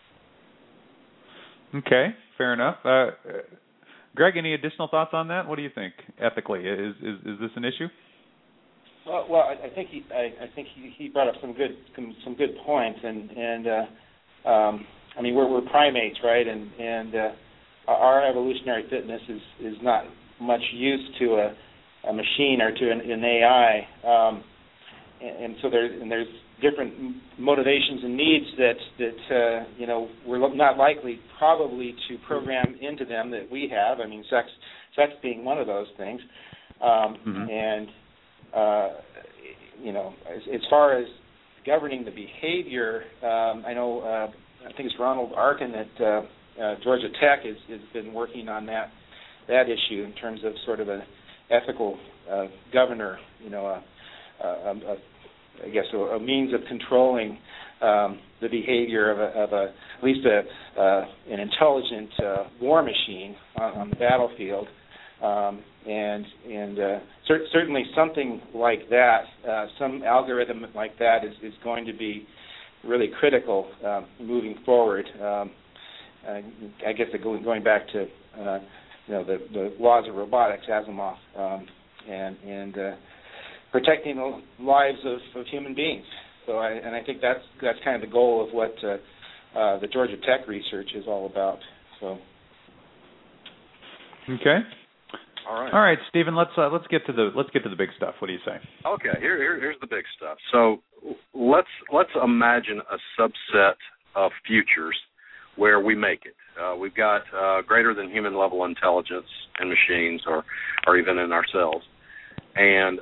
Okay, fair enough. Greg, any additional thoughts on that? What do you think ethically? Is this an issue? Well, I think he brought up some good points, and I mean we're primates, right? And our evolutionary fitness is not much use to a machine or to an AI, and so there's different motivations and needs that we're not likely probably to program into them that we have. I mean, sex being one of those things, and as far as governing the behavior, I know I think it's Ronald Arkin at Georgia Tech has been working on that issue in terms of sort of an ethical governor, I guess a means of controlling the behavior of at least an intelligent war machine on the battlefield, and certainly something like that, some algorithm like that is going to be really critical moving forward. I guess going back to the laws of robotics, Asimov, and protecting the lives of human beings. So I think that's kind of the goal of what the Georgia Tech research is all about. So. Okay. All right, Stephen. Let's get to the big stuff. What do you say? Okay. Here's the big stuff. So let's imagine a subset of futures where we make it. We've got greater than human level intelligence in machines or even in ourselves, and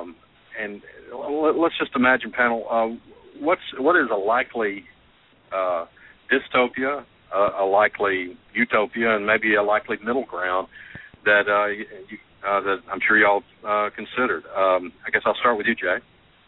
let's just imagine, panel. What is a likely dystopia, a likely utopia, and maybe a likely middle ground that that I'm sure y'all considered. I guess I'll start with you, Jay.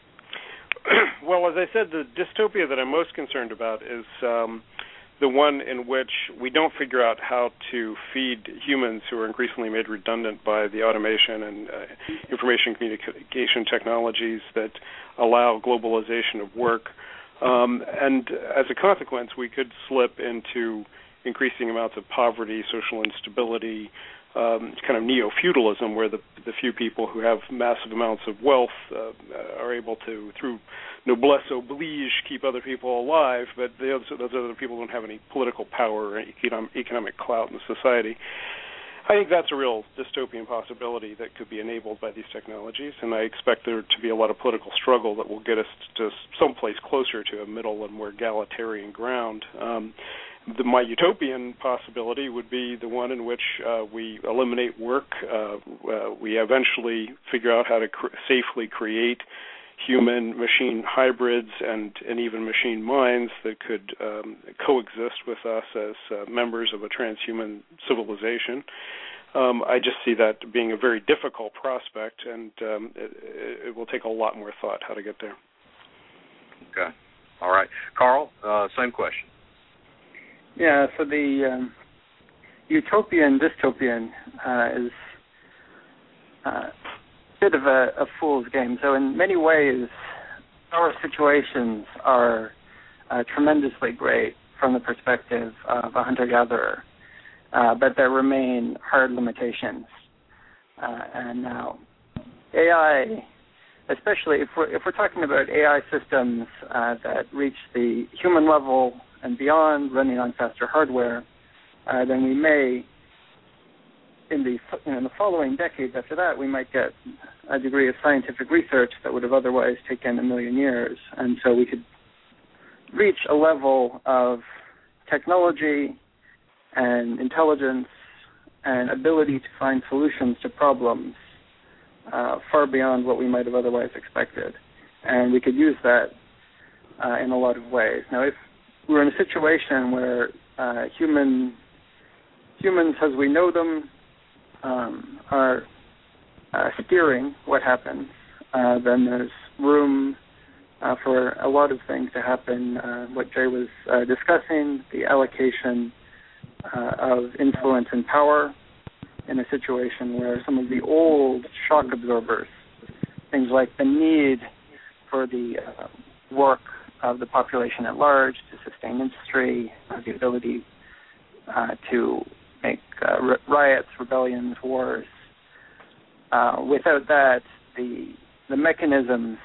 Well, as I said, the dystopia that I'm most concerned about is the one in which we don't figure out how to feed humans who are increasingly made redundant by the automation and information communication technologies that allow globalization of work. And as a consequence, we could slip into increasing amounts of poverty, social instability, kind of neo-feudalism, where the few people who have massive amounts of wealth are able to, through noblesse oblige, keep other people alive, but those other people don't have any political power or economic clout in society. I think that's a real dystopian possibility that could be enabled by these technologies, and I expect there to be a lot of political struggle that will get us to someplace closer to a middle and more egalitarian ground. My utopian possibility would be the one in which we eliminate work, we eventually figure out how to safely create human-machine hybrids and even machine minds that could coexist with us as members of a transhuman civilization. I just see that being a very difficult prospect, and it will take a lot more thought how to get there. Okay. All right. Carl, same question. Yeah, so the utopian dystopian is a bit of a fool's game. So in many ways, our situations are tremendously great from the perspective of a hunter-gatherer, but there remain hard limitations. And now, AI, especially if we're talking about AI systems that reach the human level and beyond, running on faster hardware, then we may, in the following decades after that, we might get a degree of scientific research that would have otherwise taken a million years. And so we could reach a level of technology and intelligence and ability to find solutions to problems far beyond what we might have otherwise expected. And we could use that in a lot of ways. Now, if we're in a situation where humans, as we know them, are steering what happens, then there's room for a lot of things to happen. What Jay was discussing, the allocation of influence and power in a situation where some of the old shock absorbers, things like the need for the work of the population at large to sustain industry, the ability to make riots, rebellions, wars. Without that, the mechanisms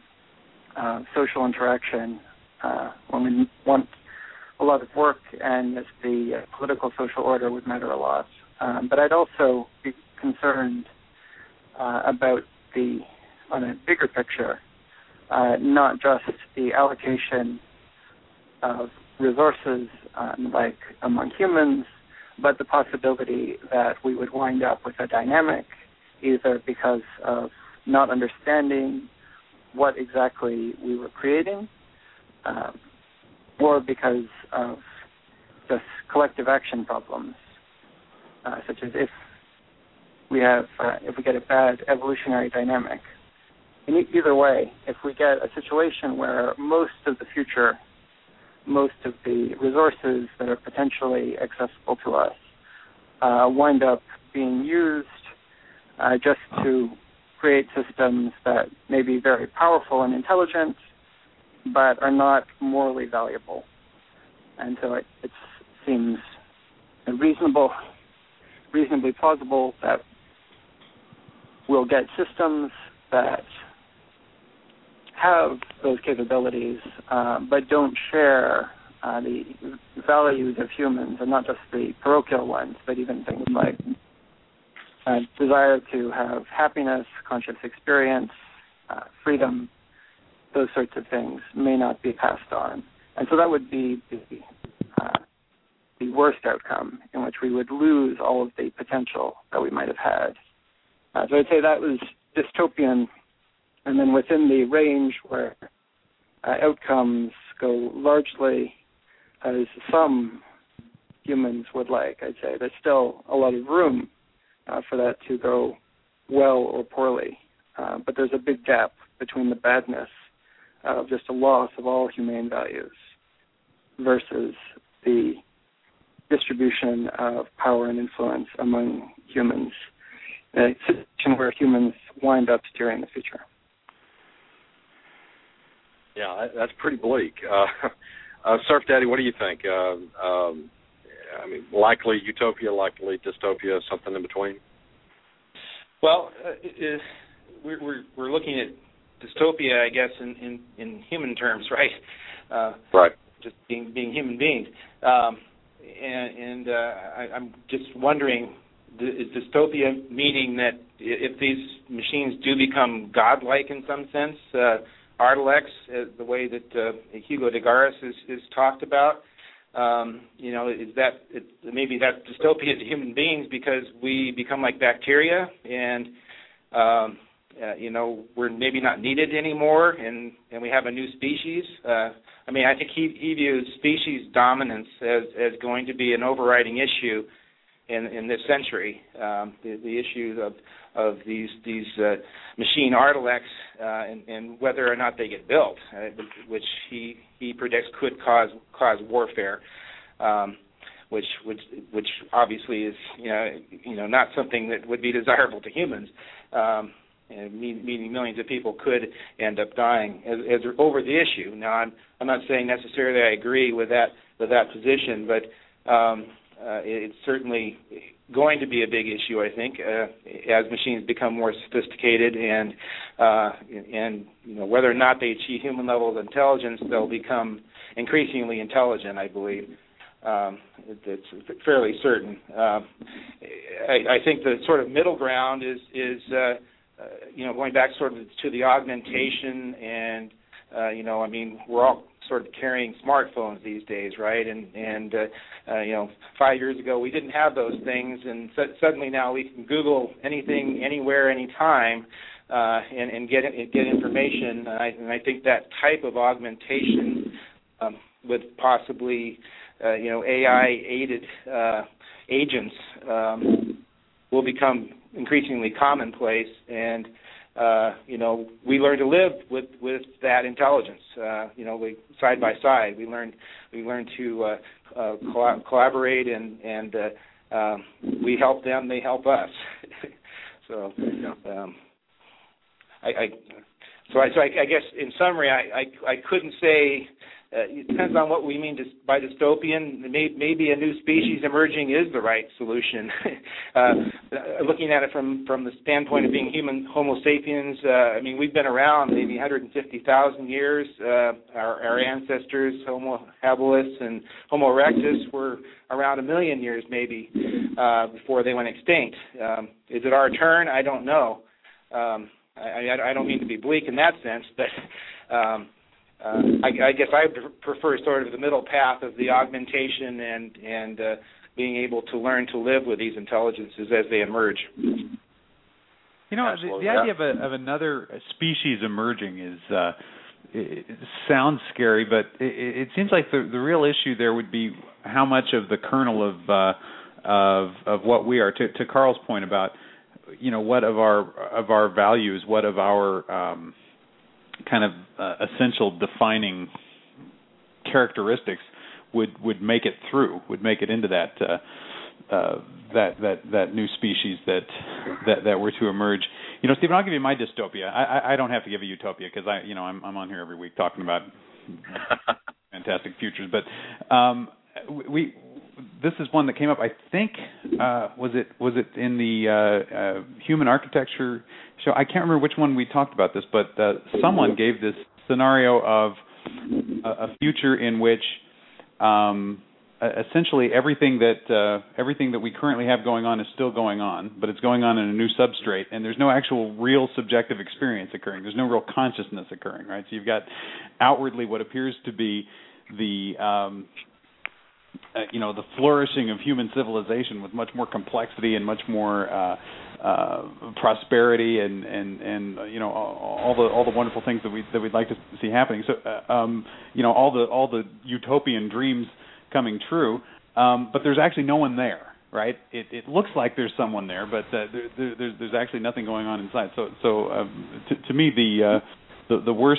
of social interaction, when we want a lot of work, and the political social order would matter a lot. But I'd also be concerned about on a bigger picture, not just the allocation of resources like among humans, but the possibility that we would wind up with a dynamic, either because of not understanding what exactly we were creating, or because of just collective action problems, such as if we get a bad evolutionary dynamic. In either way, if we get a situation where most of the future, most of the resources that are potentially accessible to us wind up being used just to create systems that may be very powerful and intelligent, but are not morally valuable. And so it seems reasonably plausible that we'll get systems that have those capabilities, but don't share the values of humans, and not just the parochial ones, but even things like desire to have happiness, conscious experience, freedom. Those sorts of things may not be passed on. And so that would be the worst outcome, in which we would lose all of the potential that we might have had. So I'd say that was dystopian. And then within the range where outcomes go largely as some humans would like, I'd say there's still a lot of room for that to go well or poorly. But there's a big gap between the badness of just a loss of all humane values versus the distribution of power and influence among humans, a situation where humans wind up steering the future. Yeah, that's pretty bleak. Surf Daddy, what do you think? I mean, likely utopia, likely dystopia, something in between? Well, we're looking at dystopia, I guess, in human terms, right? Right. Just being human beings. And I'm just wondering, is dystopia meaning that if these machines do become godlike in some sense, Artilex, the way that Hugo de Garis is talked about, is that maybe that's dystopia to human beings because we become like bacteria and we're maybe not needed anymore, and we have a new species. I think he views species dominance as going to be an overriding issue in this century. The issue of these machine Artilex and whether or not they get built, which he predicts could cause warfare. Which obviously is not something that would be desirable to humans. Meaning millions of people could end up dying as over the issue. Now, I'm not saying necessarily I agree with that position, but it's certainly going to be a big issue, I think, as machines become more sophisticated and whether or not they achieve human level of intelligence, they'll become increasingly intelligent, I believe. It's fairly certain. I think the sort of middle ground is going back sort of to the augmentation and we're all sort of carrying smartphones these days, right? And 5 years ago we didn't have those things, and suddenly now we can Google anything, anywhere, anytime, and get information. And I think that type of augmentation with possibly AI-aided agents will become increasingly commonplace, and we learn to live with that intelligence. We side by side. We learn to collaborate, and we help them. They help us. So, I guess in summary, I couldn't say. It depends on what we mean by dystopian. Maybe a new species emerging is the right solution. Looking at it from the standpoint of being human Homo sapiens, we've been around maybe 150,000 years. Our ancestors, Homo habilis and Homo erectus, were around 1 million years maybe before they went extinct. Is it our turn? I don't know. I don't mean to be bleak in that sense, but I guess I prefer sort of the middle path of the augmentation and being able to learn to live with these intelligences as they emerge. The idea of another species emerging it sounds scary, but it seems like the real issue there would be how much of the kernel of what we are. To Carl's point about what of our values, what of our kind of essential defining characteristics would make it through, would make it into that new species that were to emerge. Stephen, I'll give you my dystopia. I don't have to give a utopia because I'm on here every week talking about fantastic futures. But this is one that came up. I think was it in the Human Architecture show? I can't remember which one we talked about this, but someone gave this scenario of a future in which essentially everything that we currently have going on is still going on, but it's going on in a new substrate, and there's no actual real subjective experience occurring. There's no real consciousness occurring, right? So you've got outwardly what appears to be the the flourishing of human civilization with much more complexity and much more prosperity and all the wonderful things that we'd like to see happening. So all the utopian dreams coming true, but there's actually no one there, right? It looks like there's someone there, but there's actually nothing going on inside. So to me the worst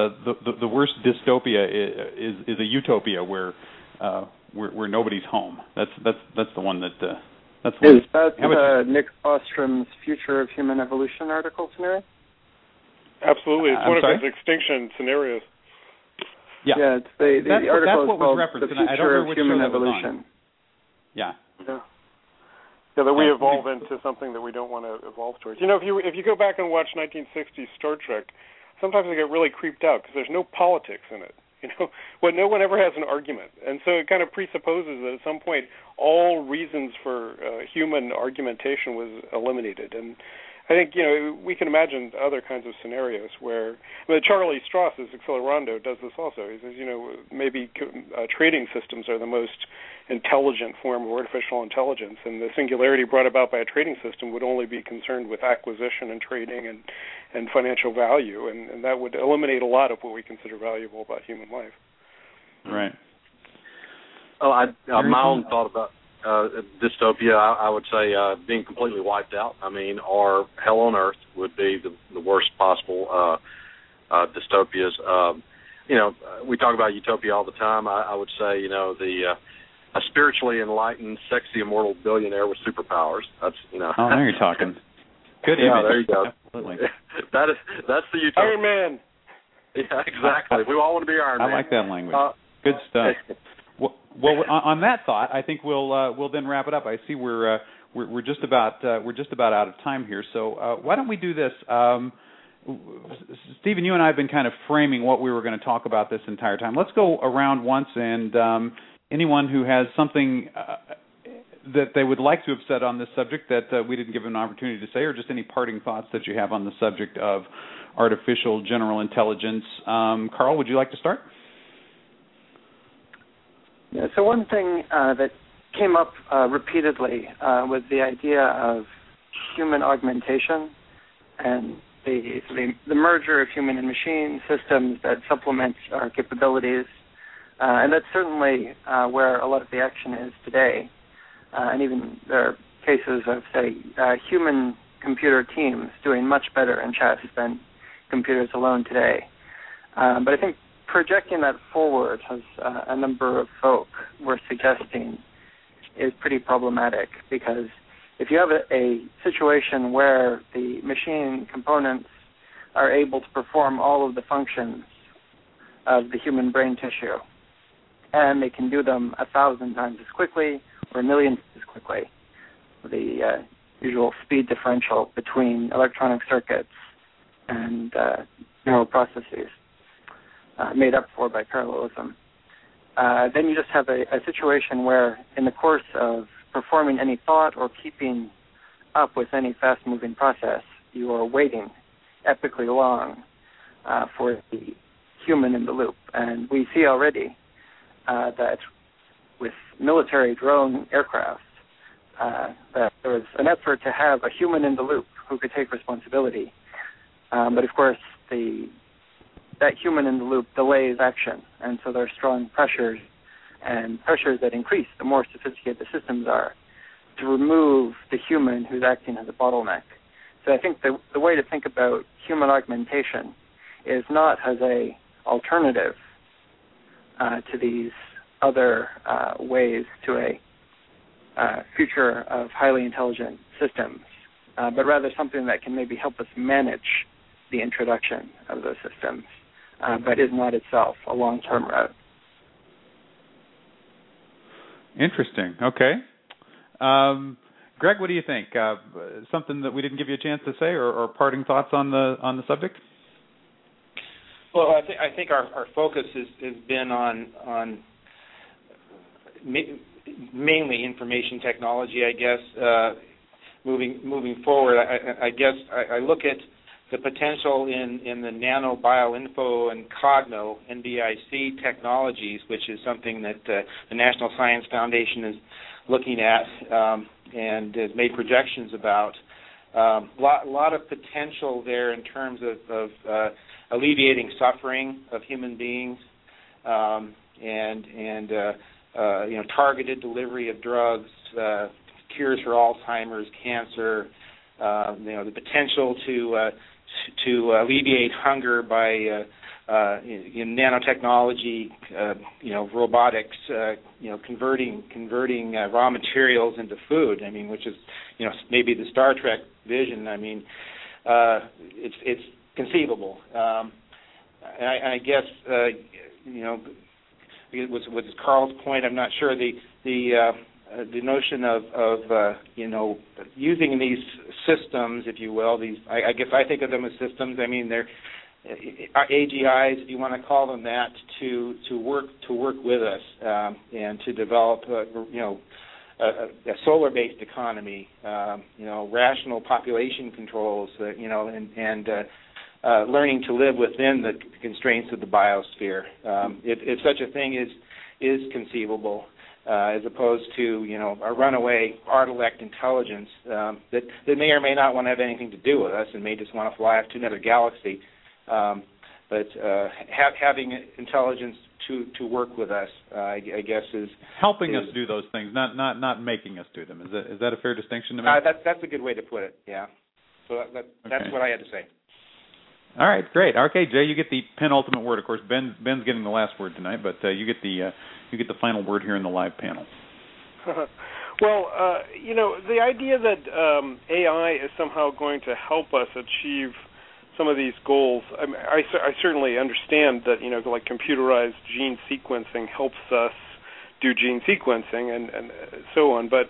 dystopia is a utopia where nobody's home. That's the one that. That's is that Nick Bostrom's Future of Human Evolution article scenario? Absolutely, it's one of sorry? his extinction scenarios. Yeah, it's the article that's what was referenced. The Future of Human Evolution. Yeah. Yeah, that we evolve into something that we don't want to evolve towards. If you go back and watch 1960s Star Trek, sometimes I get really creeped out because there's no politics in it. No one ever has an argument, and so it kind of presupposes that at some point all reasons for human argumentation was eliminated. And I think we can imagine other kinds of scenarios where Charlie Strauss's Accelerando does this also. He says maybe trading systems are the most intelligent form of artificial intelligence, and the singularity brought about by a trading system would only be concerned with acquisition and trading and financial value, and that would eliminate a lot of what we consider valuable about human life. Right. Oh, my own thought about dystopia, I would say being completely wiped out. I mean, or hell on earth would be the worst possible dystopias. We talk about utopia all the time. I would say, a spiritually enlightened, sexy, immortal billionaire with superpowers. That's Oh, now you're talking. Good yeah, image. there you go. Absolutely. That's the utopia. Iron Man. Yeah, exactly. We all want to be Iron Man. I like that language. Good stuff. Well, on that thought, I think we'll then wrap it up. I see we're just about out of time here. So why don't we do this? Stephen, you and I have been kind of framing what we were going to talk about this entire time. Let's go around once, and anyone who has something that they would like to have said on this subject that we didn't give an opportunity to say, or just any parting thoughts that you have on the subject of artificial general intelligence. Carl, would you like to start? Yeah, so one thing that came up repeatedly was the idea of human augmentation and the merger of human and machine systems that supplement our capabilities. And that's certainly where a lot of the action is today. And even there are cases of, say, human-computer teams doing much better in chess than computers alone today. But I think projecting that forward, as a number of folk were suggesting, is pretty problematic, because if you have a situation where the machine components are able to perform all of the functions of the human brain tissue, and they can do them 1,000 times as quickly or 1,000,000 as quickly, the usual speed differential between electronic circuits and neural processes made up for by parallelism. Then you just have a situation where in the course of performing any thought or keeping up with any fast-moving process, you are waiting epically long for the human in the loop. And we see already that with military drone aircraft, that there was an effort to have a human in the loop who could take responsibility. But of course, that human in the loop delays action, and so there are strong pressures, and pressures that increase the more sophisticated the systems are, to remove the human who's acting as a bottleneck. So I think the way to think about human augmentation is not as a alternative to these other ways to a future of highly intelligent systems, but rather something that can maybe help us manage the introduction of those systems but is not itself a long-term route. Interesting. Okay. Greg, what do you think? Something that we didn't give you a chance to say, or parting thoughts on the subject? Well, I think our focus has been on mainly information technology. I guess moving forward, I guess I look at the potential in the nano bioinfo and Cogno NBIC technologies, which is something that the National Science Foundation is looking at and has made projections about. A lot of potential there in terms of alleviating suffering of human beings and targeted delivery of drugs, cures for Alzheimer's, cancer, the potential to alleviate hunger by nanotechnology, robotics, converting raw materials into food. I mean, which is maybe the Star Trek vision. I mean, it's conceivable. And I guess with Carl's point, I'm not sure the notion of using these systems, if you will, I guess I think of them as systems. I mean, they're AGIs, if you want to call them that, to work with us and to develop a solar-based economy, rational population controls, and learning to live within the constraints of the biosphere. If such a thing is conceivable, as opposed to a runaway Art-elect intelligence that may or may not want to have anything to do with us and may just want to fly off to another galaxy. But having intelligence to work with us, I guess, is helping us do those things, not making us do them. Is that a fair distinction to make? That's a good way to put it. Yeah. So that's what I had to say. All right, great. Okay, Jay, you get the penultimate word. Of course, Ben's getting the last word tonight, but you get the final word here in the live panel. Well, the idea that AI is somehow going to help us achieve some of these goals, I certainly understand that, like computerized gene sequencing helps us do gene sequencing and so on, but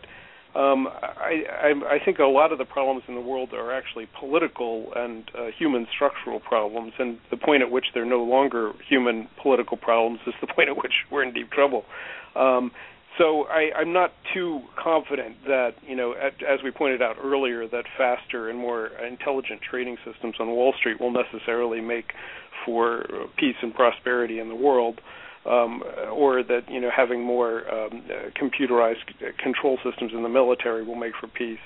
I think a lot of the problems in the world are actually political and human structural problems, and the point at which they're no longer human political problems is the point at which we're in deep trouble. So I'm not too confident that, as we pointed out earlier, that faster and more intelligent trading systems on Wall Street will necessarily make for peace and prosperity in the world, or that, having more computerized control systems in the military will make for peace.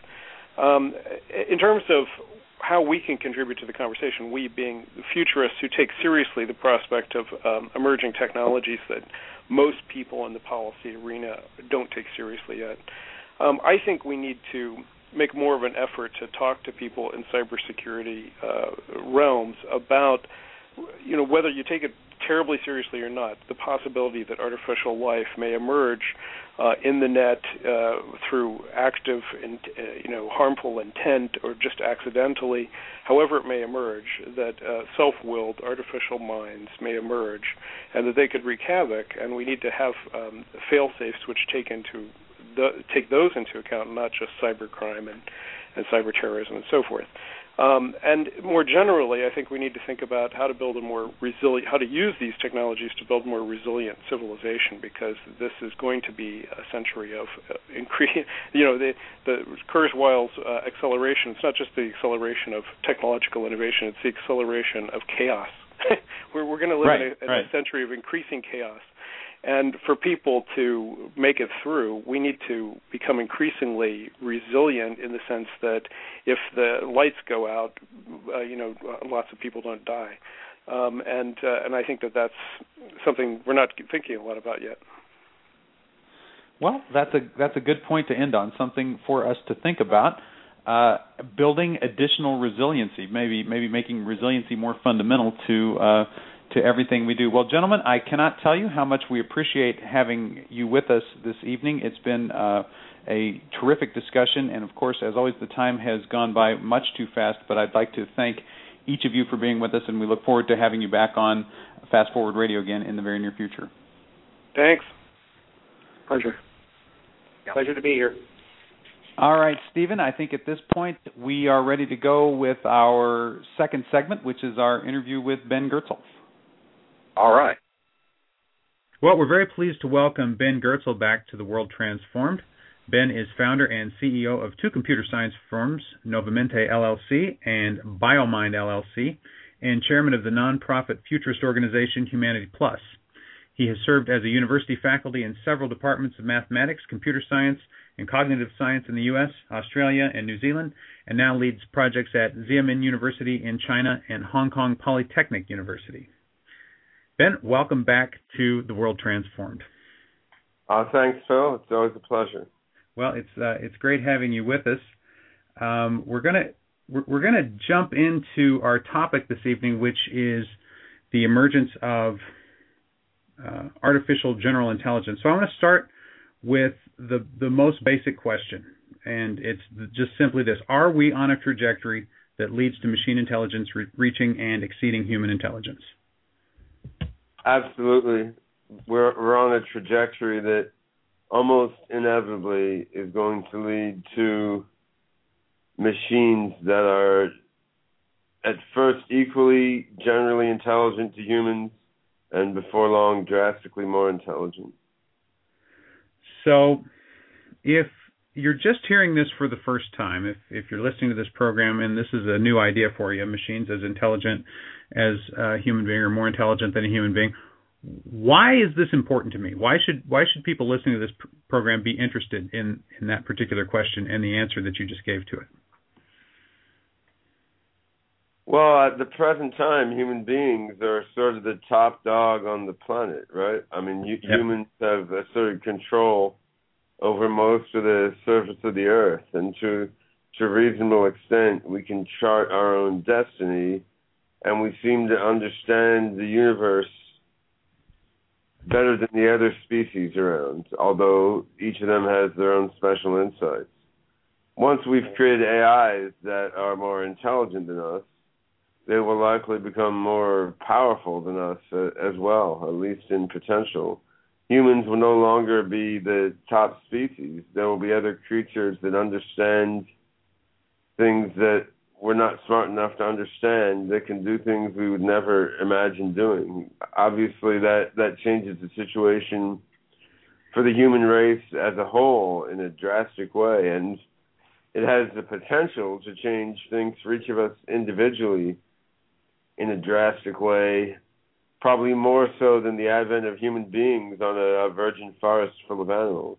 In terms of how we can contribute to the conversation, we being futurists who take seriously the prospect of emerging technologies that most people in the policy arena don't take seriously yet. I think we need to make more of an effort to talk to people in cybersecurity realms about, whether you take it terribly seriously or not, the possibility that artificial life may emerge in the net through active and harmful intent or just accidentally, however it may emerge, that self-willed artificial minds may emerge and that they could wreak havoc, and we need to have fail-safes which take those into account, not just cybercrime and cyber terrorism and so forth. And more generally, I think we need to think about how to build how to use these technologies to build more resilient civilization, because this is going to be a century of the Kurzweil's acceleration. It's not just the acceleration of technological innovation; it's the acceleration of chaos. We're going to live in a century of increasing chaos. And for people to make it through, we need to become increasingly resilient in the sense that if the lights go out, lots of people don't die. And I think that that's something we're not thinking a lot about yet. Well, that's a good point to end on, something for us to think about. Building additional resiliency, maybe making resiliency more fundamental to everything we do. Well, gentlemen, I cannot tell you how much we appreciate having you with us this evening. It's been a terrific discussion, and of course, as always, the time has gone by much too fast, but I'd like to thank each of you for being with us, and we look forward to having you back on Fast Forward Radio again in the very near future. Thanks. Pleasure. Pleasure to be here. All right, Stephen, I think at this point we are ready to go with our second segment, which is our interview with Ben Goertzel. All right. Well, we're very pleased to welcome Ben Goertzel back to The World Transformed. Ben is founder and CEO of two computer science firms, Novamente LLC and BioMind LLC, and chairman of the nonprofit futurist organization Humanity Plus. He has served as a university faculty in several departments of mathematics, computer science, and cognitive science in the U.S., Australia, and New Zealand, and now leads projects at Xiamen University in China and Hong Kong Polytechnic University. Ben, welcome back to The World Transformed. Thanks, Phil. It's always a pleasure. Well, it's great having you with us. We're gonna jump into our topic this evening, which is the emergence of artificial general intelligence. So I want to start with the most basic question, and it's just simply this: are we on a trajectory that leads to machine intelligence reaching and exceeding human intelligence? Absolutely. We're on a trajectory that almost inevitably is going to lead to machines that are at first equally generally intelligent to humans, and before long drastically more intelligent. So if you're just hearing this for the first time, if you're listening to this program and this is a new idea for you, machines as intelligent as a human being or more intelligent than a human being, why is this important to me? Why should people listening to this program be interested in that particular question and the answer that you just gave to it? Well, at the present time, human beings are sort of the top dog on the planet, right? I mean, humans have a sort of control over most of the surface of the earth, and to a reasonable extent, we can chart our own destiny, and we seem to understand the universe better than the other species around, although each of them has their own special insights. Once we've created AIs that are more intelligent than us, they will likely become more powerful than us as well, at least in potential. Humans will no longer be the top species. There will be other creatures that understand things that we're not smart enough to understand, that can do things we would never imagine doing. Obviously, that changes the situation for the human race as a whole in a drastic way, and it has the potential to change things for each of us individually in a drastic way, probably more so than the advent of human beings on a virgin forest full of animals.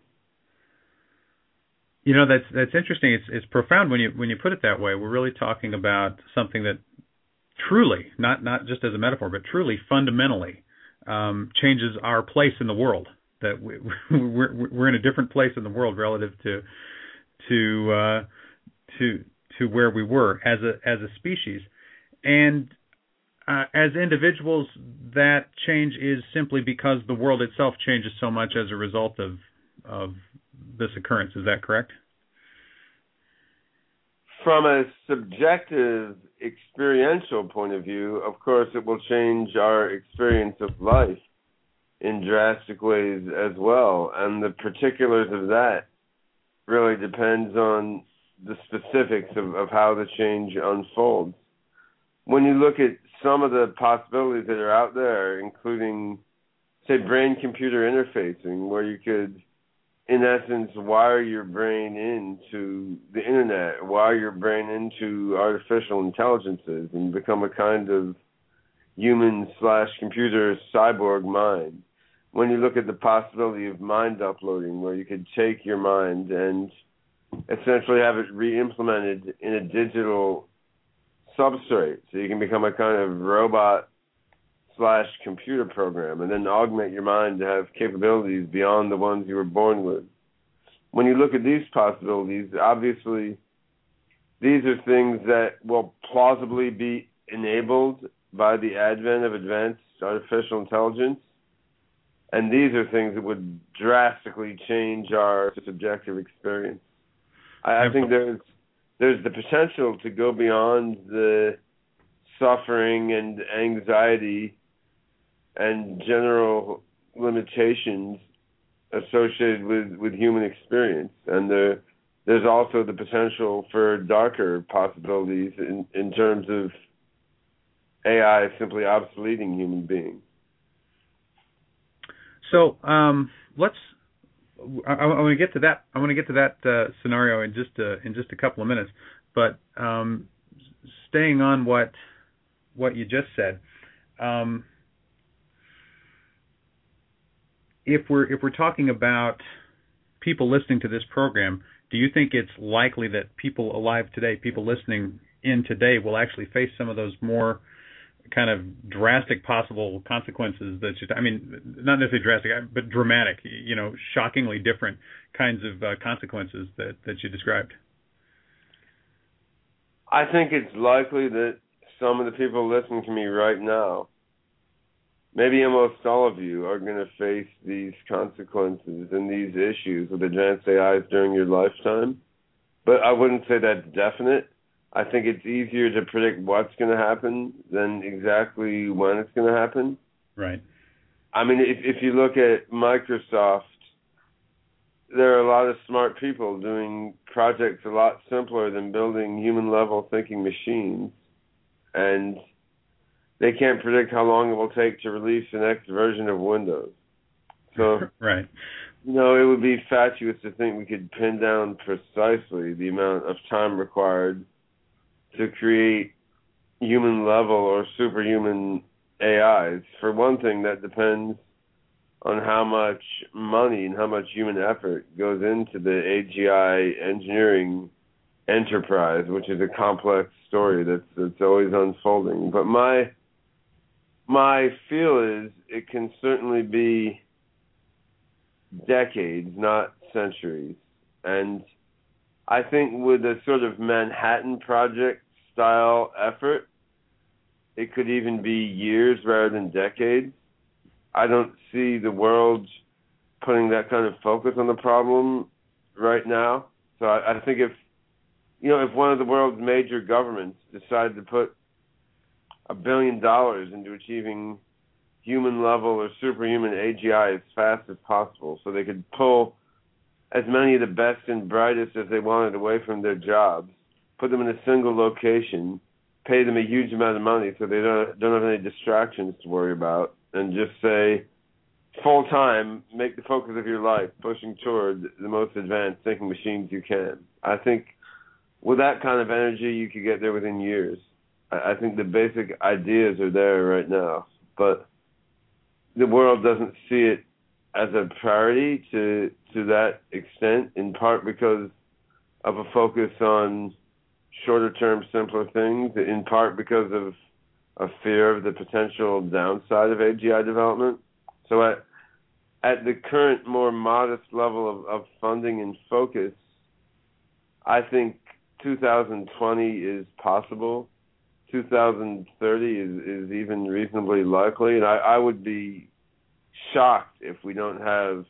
You know, that's interesting. It's profound when you put it that way. We're really talking about something that truly, not just as a metaphor, but truly fundamentally changes our place in the world. That we're in a different place in the world relative to where we were as a species, and as individuals, that change is simply because the world itself changes so much as a result of this occurrence. Is that correct? From a subjective, experiential point of view, of course, it will change our experience of life in drastic ways as well. And the particulars of that really depends on the specifics of how the change unfolds. When you look at some of the possibilities that are out there, including, say, brain-computer interfacing, where you could, in essence, wire your brain into the internet, wire your brain into artificial intelligences, and become a kind of human/computer cyborg mind. When you look at the possibility of mind uploading, where you could take your mind and essentially have it re-implemented in a digital substrate, so you can become a kind of robot/computer program, and then augment your mind to have capabilities beyond the ones you were born with. When you look at these possibilities, obviously these are things that will plausibly be enabled by the advent of advanced artificial intelligence, and these are things that would drastically change our subjective experience. I think there's the potential to go beyond the suffering and anxiety and general limitations associated with human experience. And there's also the potential for darker possibilities in terms of AI simply obsoleting human beings. So let's. I want to get to that. I want to get to that scenario in just a couple of minutes. But staying on what you just said, if we're talking about people listening to this program, do you think it's likely that people alive today, people listening in today, will actually face some of those more kind of drastic possible consequences that not necessarily drastic, but dramatic, shockingly different kinds of consequences that you described? I think it's likely that some of the people listening to me right now, maybe almost all of you, are going to face these consequences and these issues with advanced AIs during your lifetime. But I wouldn't say that's definite. I think it's easier to predict what's going to happen than exactly when it's going to happen. Right. I mean, if you look at Microsoft, there are a lot of smart people doing projects a lot simpler than building human-level thinking machines, and they can't predict how long it will take to release the next version of Windows. So, right. It would be fatuous to think we could pin down precisely the amount of time required to create human-level or superhuman AIs. For one thing, that depends on how much money and how much human effort goes into the AGI engineering enterprise, which is a complex story that's always unfolding. But my feel is it can certainly be decades, not centuries. And I think with a sort of Manhattan Project style effort, it could even be years rather than decades. I don't see the world putting that kind of focus on the problem right now. So I think if one of the world's major governments decided to put $1 billion into achieving human level or superhuman AGI as fast as possible, so they could pull as many of the best and brightest as they wanted away from their jobs, put them in a single location, pay them a huge amount of money so they don't have any distractions to worry about, and just say, full time, make the focus of your life pushing toward the most advanced thinking machines you can. I think with that kind of energy, you could get there within years. I think the basic ideas are there right now, but the world doesn't see it as a priority to that extent, in part because of a focus on shorter-term, simpler things, in part because of a fear of the potential downside of AGI development. So at the current, more modest level of funding and focus, I think 2020 is possible. 2030 is even reasonably likely, and I would be shocked if we don't have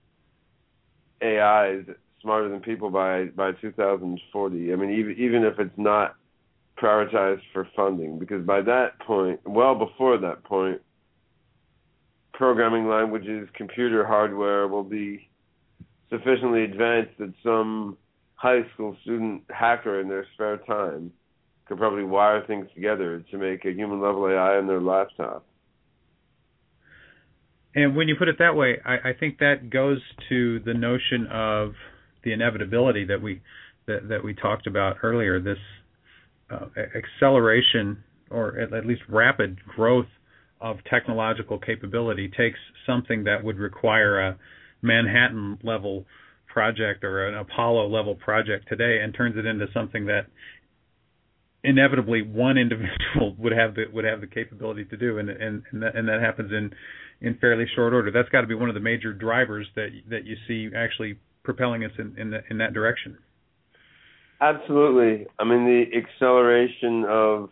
AIs smarter than people by 2040. I mean, even if it's not prioritized for funding, because by that point, well before that point, programming languages, computer hardware will be sufficiently advanced that some high school student hacker in their spare time could probably wire things together to make a human-level AI on their laptop. And when you put it that way, I think that goes to the notion of the inevitability that we talked about earlier. This acceleration, or at least rapid growth of technological capability, takes something that would require a Manhattan-level project or an Apollo-level project today and turns it into something that inevitably one individual would have the capability to do, and that happens in fairly short order. That's got to be one of the major drivers that you see actually propelling us in that direction. Absolutely. I mean, the acceleration of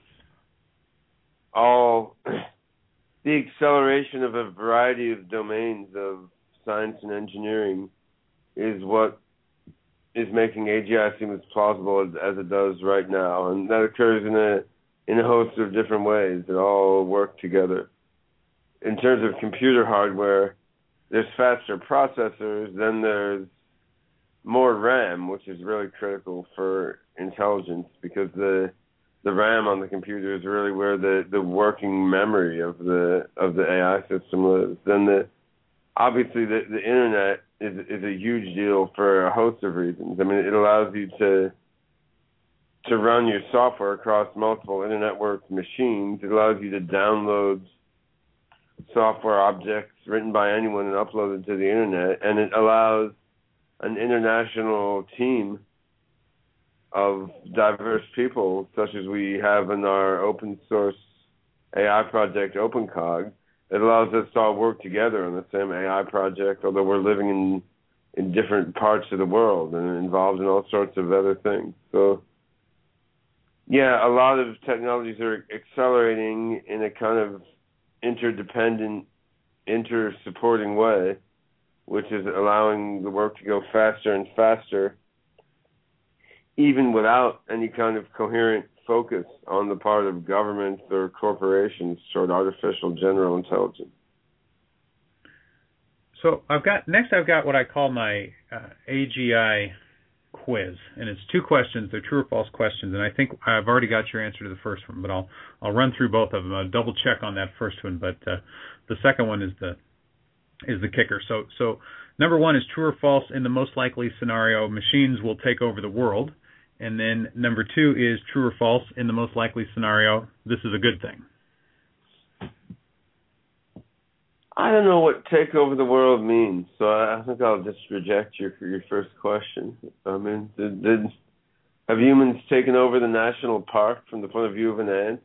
a variety of domains of science and engineering is what is making AGI seem as plausible as it does right now, and that occurs in a host of different ways that all work together. In terms of computer hardware, there's faster processors, then there's more RAM, which is really critical for intelligence because the RAM on the computer is really where the working memory of the AI system lives. Then obviously the internet is a huge deal for a host of reasons. I mean, it allows you to run your software across multiple internet-worked machines. It allows you to download software objects written by anyone and upload it to the internet, and it allows an international team of diverse people, such as we have in our open source AI project, OpenCog. It allows us to all work together on the same AI project, although we're living in different parts of the world and involved in all sorts of other things. So, yeah, a lot of technologies are accelerating in a kind of interdependent, inter-supporting way, which is allowing the work to go faster and faster, even without any kind of coherent focus on the part of governments or corporations toward artificial general intelligence. So I've got what I call my AGI quiz, and it's 2 questions. They're true or false questions, and I think I've already got your answer to the first one, but I'll run through both of them. I'll double check on that first one, but the second one is the kicker. So number 1 is true or false. In the most likely scenario, machines will take over the world. And then number 2 is true or false. In the most likely scenario, this is a good thing. I don't know what take over the world means, so I think I'll just reject your first question. I mean, have humans taken over the national park from the point of view of an ant?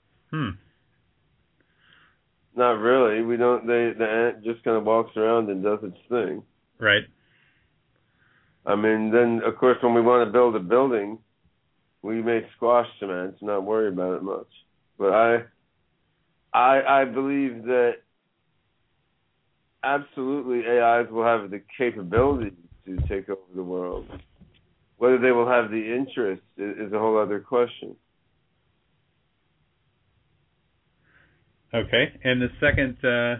Not really. We don't. The ant just kind of walks around and does its thing. Right. I mean, then of course, when we want to build a building, we may squash some ants, not worry about it much. But I believe that absolutely AIs will have the capability to take over the world. Whether they will have the interest is a whole other question. Okay, and the second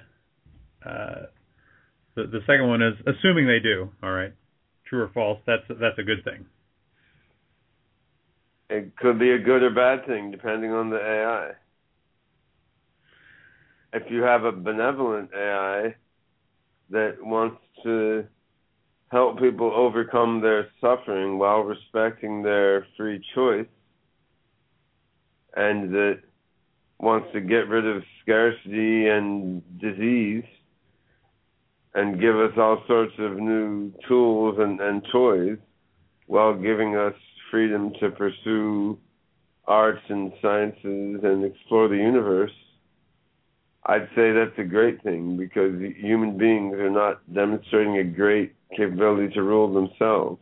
the second one is assuming they do. All right, true or false? That's a good thing. It could be a good or bad thing depending on the AI. If you have a benevolent AI that wants to help people overcome their suffering while respecting their free choice, and that wants to get rid of scarcity and disease and give us all sorts of new tools and toys while giving us freedom to pursue arts and sciences and explore the universe, I'd say that's a great thing, because human beings are not demonstrating a great capability to rule themselves.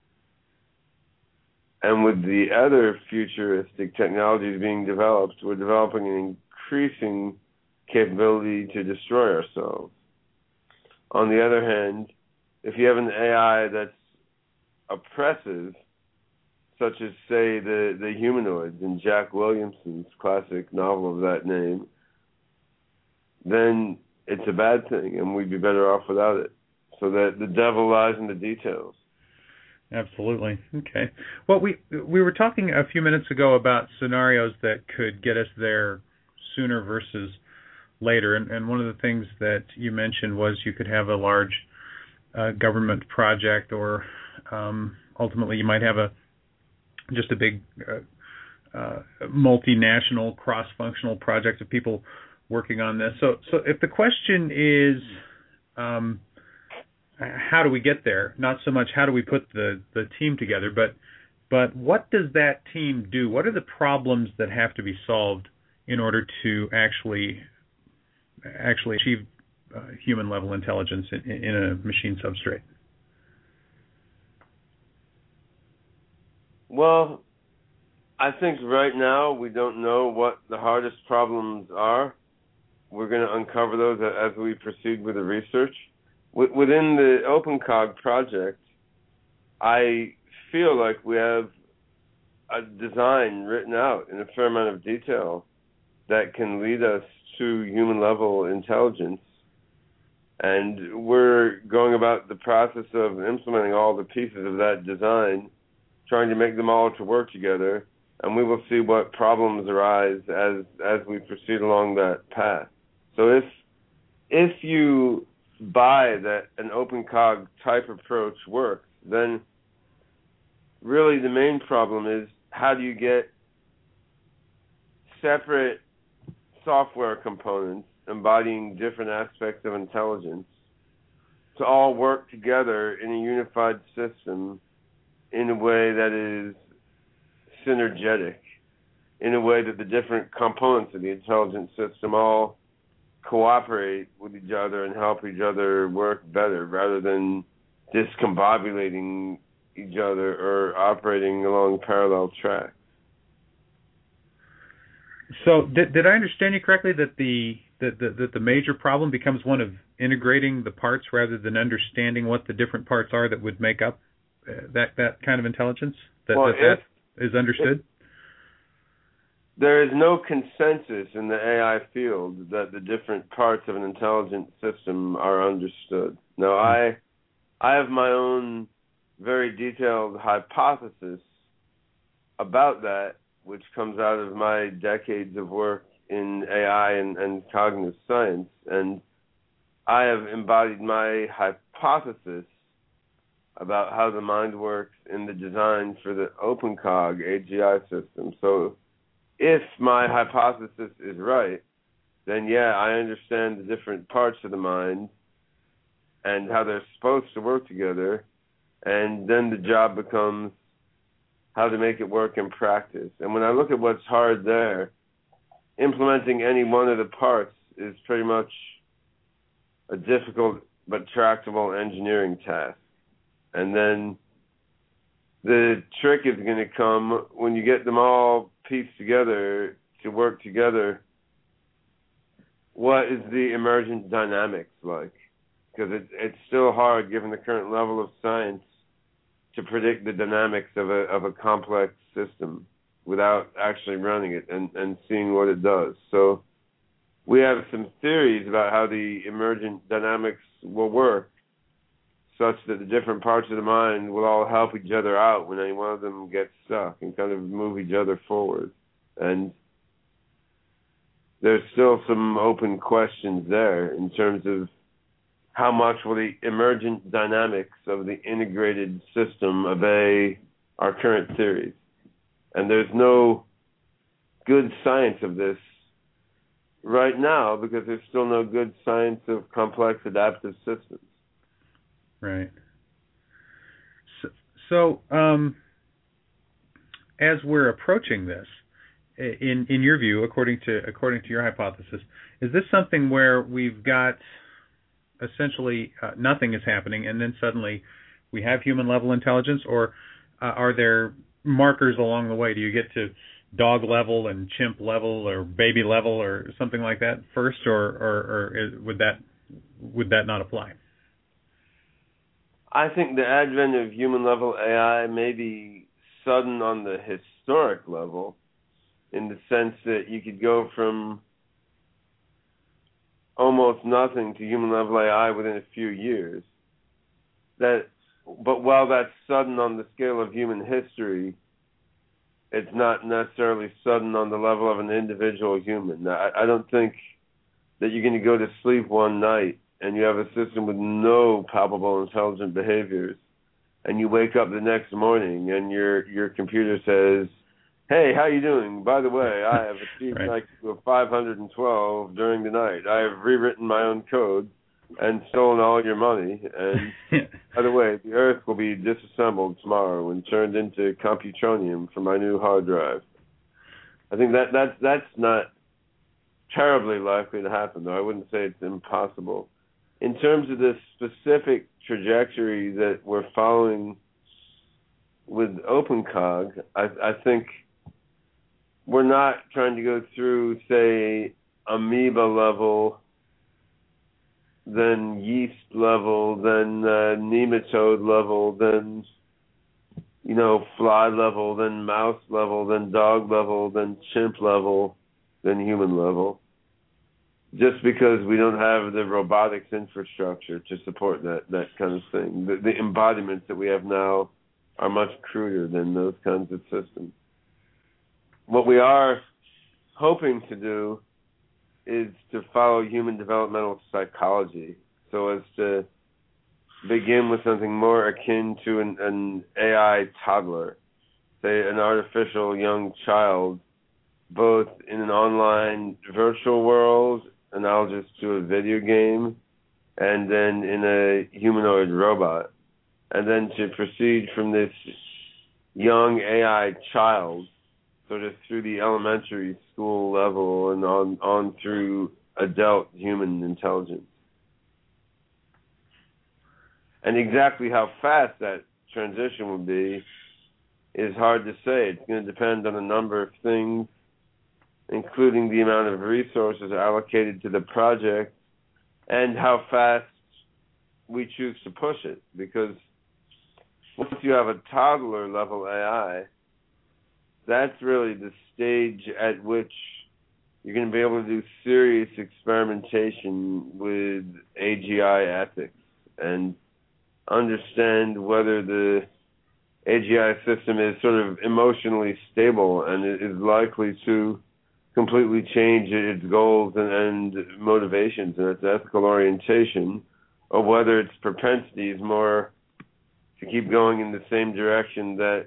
And with the other futuristic technologies being developed, we're developing an increasing capability to destroy ourselves. On the other hand, if you have an AI that's oppressive, such as, say, the Humanoids in Jack Williamson's classic novel of that name, then it's a bad thing, and we'd be better off without it. So that the devil lies in the details. Absolutely. Okay. Well, we were talking a few minutes ago about scenarios that could get us there sooner versus later, and one of the things that you mentioned was you could have a large government project, or ultimately you might have just a big multinational, cross-functional project of people working on this. So if the question is how do we get there, not so much how do we put the team together, but what does that team do? What are the problems that have to be solved in order to actually achieve human-level intelligence in a machine substrate? Well, I think right now we don't know what the hardest problems are. We're going to uncover those as we proceed with the research. Within the OpenCog project, I feel like we have a design written out in a fair amount of detail that can lead us to human-level intelligence. And we're going about the process of implementing all the pieces of that design, trying to make them all to work together, and we will see what problems arise as we proceed along that path. So if you buy that an OpenCog type approach works, then really the main problem is how do you get separate software components embodying different aspects of intelligence to all work together in a unified system in a way that is synergetic, in a way that the different components of the intelligence system all cooperate with each other and help each other work better rather than discombobulating each other or operating along parallel tracks. So did I understand you correctly that the major problem becomes one of integrating the parts rather than understanding what the different parts are that would make up that kind of intelligence? That is understood? There is no consensus in the AI field that the different parts of an intelligent system are understood. Now, I have my own very detailed hypothesis about that, which comes out of my decades of work in AI and cognitive science. And I have embodied my hypothesis about how the mind works in the design for the OpenCog AGI system. So if my hypothesis is right, then yeah, I understand the different parts of the mind and how they're supposed to work together, and then the job becomes how to make it work in practice. And when I look at what's hard there, implementing any one of the parts is pretty much a difficult but tractable engineering task. And then the trick is going to come when you get them all pieced together to work together. What is the emergent dynamics like? Because it's still hard, given the current level of science, to predict the dynamics of a complex system without actually running it and seeing what it does. So we have some theories about how the emergent dynamics will work, such that the different parts of the mind will all help each other out when any one of them gets stuck and kind of move each other forward. And there's still some open questions there in terms of how much will the emergent dynamics of the integrated system obey our current theories. And there's no good science of this right now because there's still no good science of complex adaptive systems. Right. So as we're approaching this, in your view, according to your hypothesis, is this something where we've got essentially nothing is happening, and then suddenly we have human level intelligence, or are there markers along the way? Do you get to dog level and chimp level or baby level or something like that first, or would that not apply? I think the advent of human-level AI may be sudden on the historic level, in the sense that you could go from almost nothing to human-level AI within a few years. But while that's sudden on the scale of human history, it's not necessarily sudden on the level of an individual human. I don't think that you're going to go to sleep one night and you have a system with no palpable intelligent behaviors, and you wake up the next morning and your computer says, "Hey, how you doing? By the way, I have achieved an IQ of 512 during the night. I have rewritten my own code and stolen all your money. And by the way, the Earth will be disassembled tomorrow and turned into computronium for my new hard drive." I think that's not terribly likely to happen, though. I wouldn't say it's impossible. In terms of the specific trajectory that we're following with OpenCog, I think we're not trying to go through, say, amoeba level, then yeast level, then nematode level, then fly level, then mouse level, then dog level, then chimp level, then human level. Just because we don't have the robotics infrastructure to support that kind of thing. The embodiments that we have now are much cruder than those kinds of systems. What we are hoping to do is to follow human developmental psychology so as to begin with something more akin to an AI toddler, say an artificial young child, both in an online virtual world analogous to a video game, and then in a humanoid robot, and then to proceed from this young AI child sort of through the elementary school level and on through adult human intelligence. And exactly how fast that transition will be is hard to say. It's going to depend on a number of things, including the amount of resources allocated to the project and how fast we choose to push it. Because once you have a toddler level AI, that's really the stage at which you're going to be able to do serious experimentation with AGI ethics and understand whether the AGI system is sort of emotionally stable and is likely to completely change its goals and motivations and its ethical orientation, or whether its propensity is more to keep going in the same direction that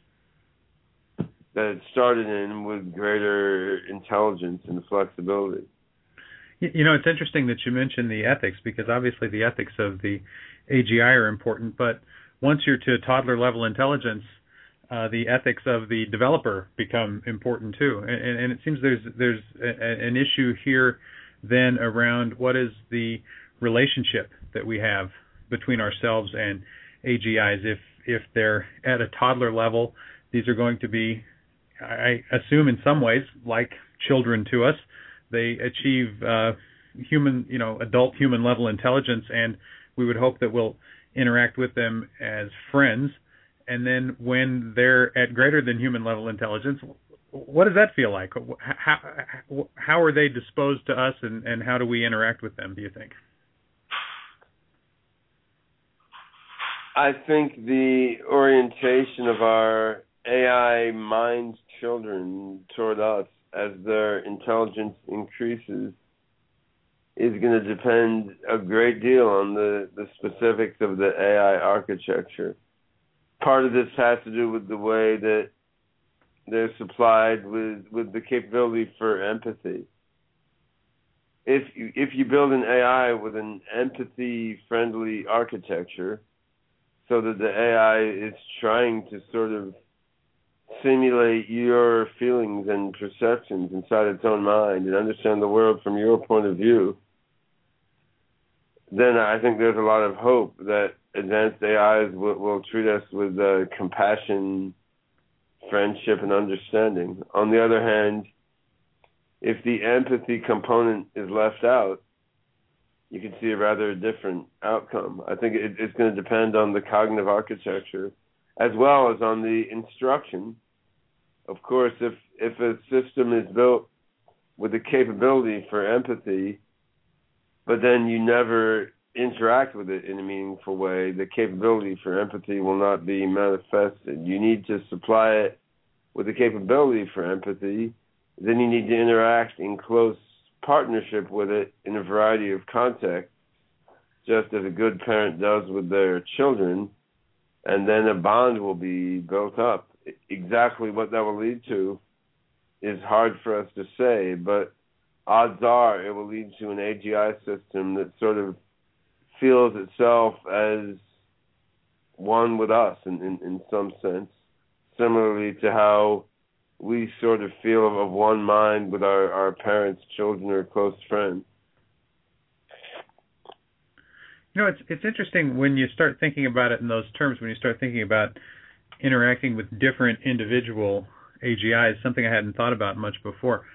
it started in, with greater intelligence and flexibility. It's interesting that you mentioned the ethics, because obviously the ethics of the AGI are important, but once you're to toddler level intelligence, the ethics of the developer become important too. And it seems there's an issue here then around what is the relationship that we have between ourselves and AGIs. If they're at a toddler level, these are going to be, I assume in some ways, like children to us. They achieve adult human level intelligence, and we would hope that we'll interact with them as friends. And then when they're at greater than human level intelligence, what does that feel like? How are they disposed to us, and how do we interact with them, do you think? I think the orientation of our AI mind children toward us as their intelligence increases is going to depend a great deal on the specifics of the AI architecture. Part of this has to do with the way that they're supplied with the capability for empathy. If you build an AI with an empathy-friendly architecture, so that the AI is trying to sort of simulate your feelings and perceptions inside its own mind and understand the world from your point of view, then I think there's a lot of hope that advanced AIs will treat us with compassion, friendship, and understanding. On the other hand, if the empathy component is left out, you can see a rather different outcome. I think it's going to depend on the cognitive architecture as well as on the instruction. Of course, if a system is built with the capability for empathy, but then you never interact with it in a meaningful way, the capability for empathy will not be manifested. You need to supply it with the capability for empathy. Then you need to interact in close partnership with it in a variety of contexts, just as a good parent does with their children, and then a bond will be built up. Exactly what that will lead to is hard for us to say, but odds are it will lead to an AGI system that sort of feels itself as one with us in some sense, similarly to how we sort of feel of one mind with our parents, children, or close friends. It's interesting when you start thinking about it in those terms, when you start thinking about interacting with different individual AGIs, something I hadn't thought about much before.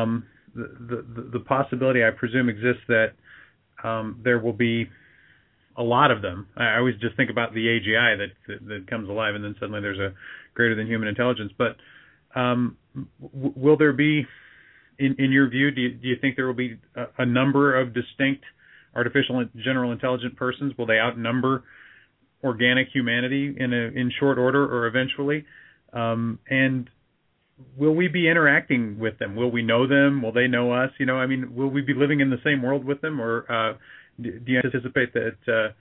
The possibility, I presume, exists that there will be a lot of them. I always just think about the AGI that comes alive, and then suddenly there's a greater than human intelligence. But will there be, in your view, do you think there will be a number of distinct artificial general intelligent persons? Will they outnumber organic humanity in short order or eventually? And will we be interacting with them? Will we know them? Will they know us? Will we be living in the same world with them, or do you anticipate that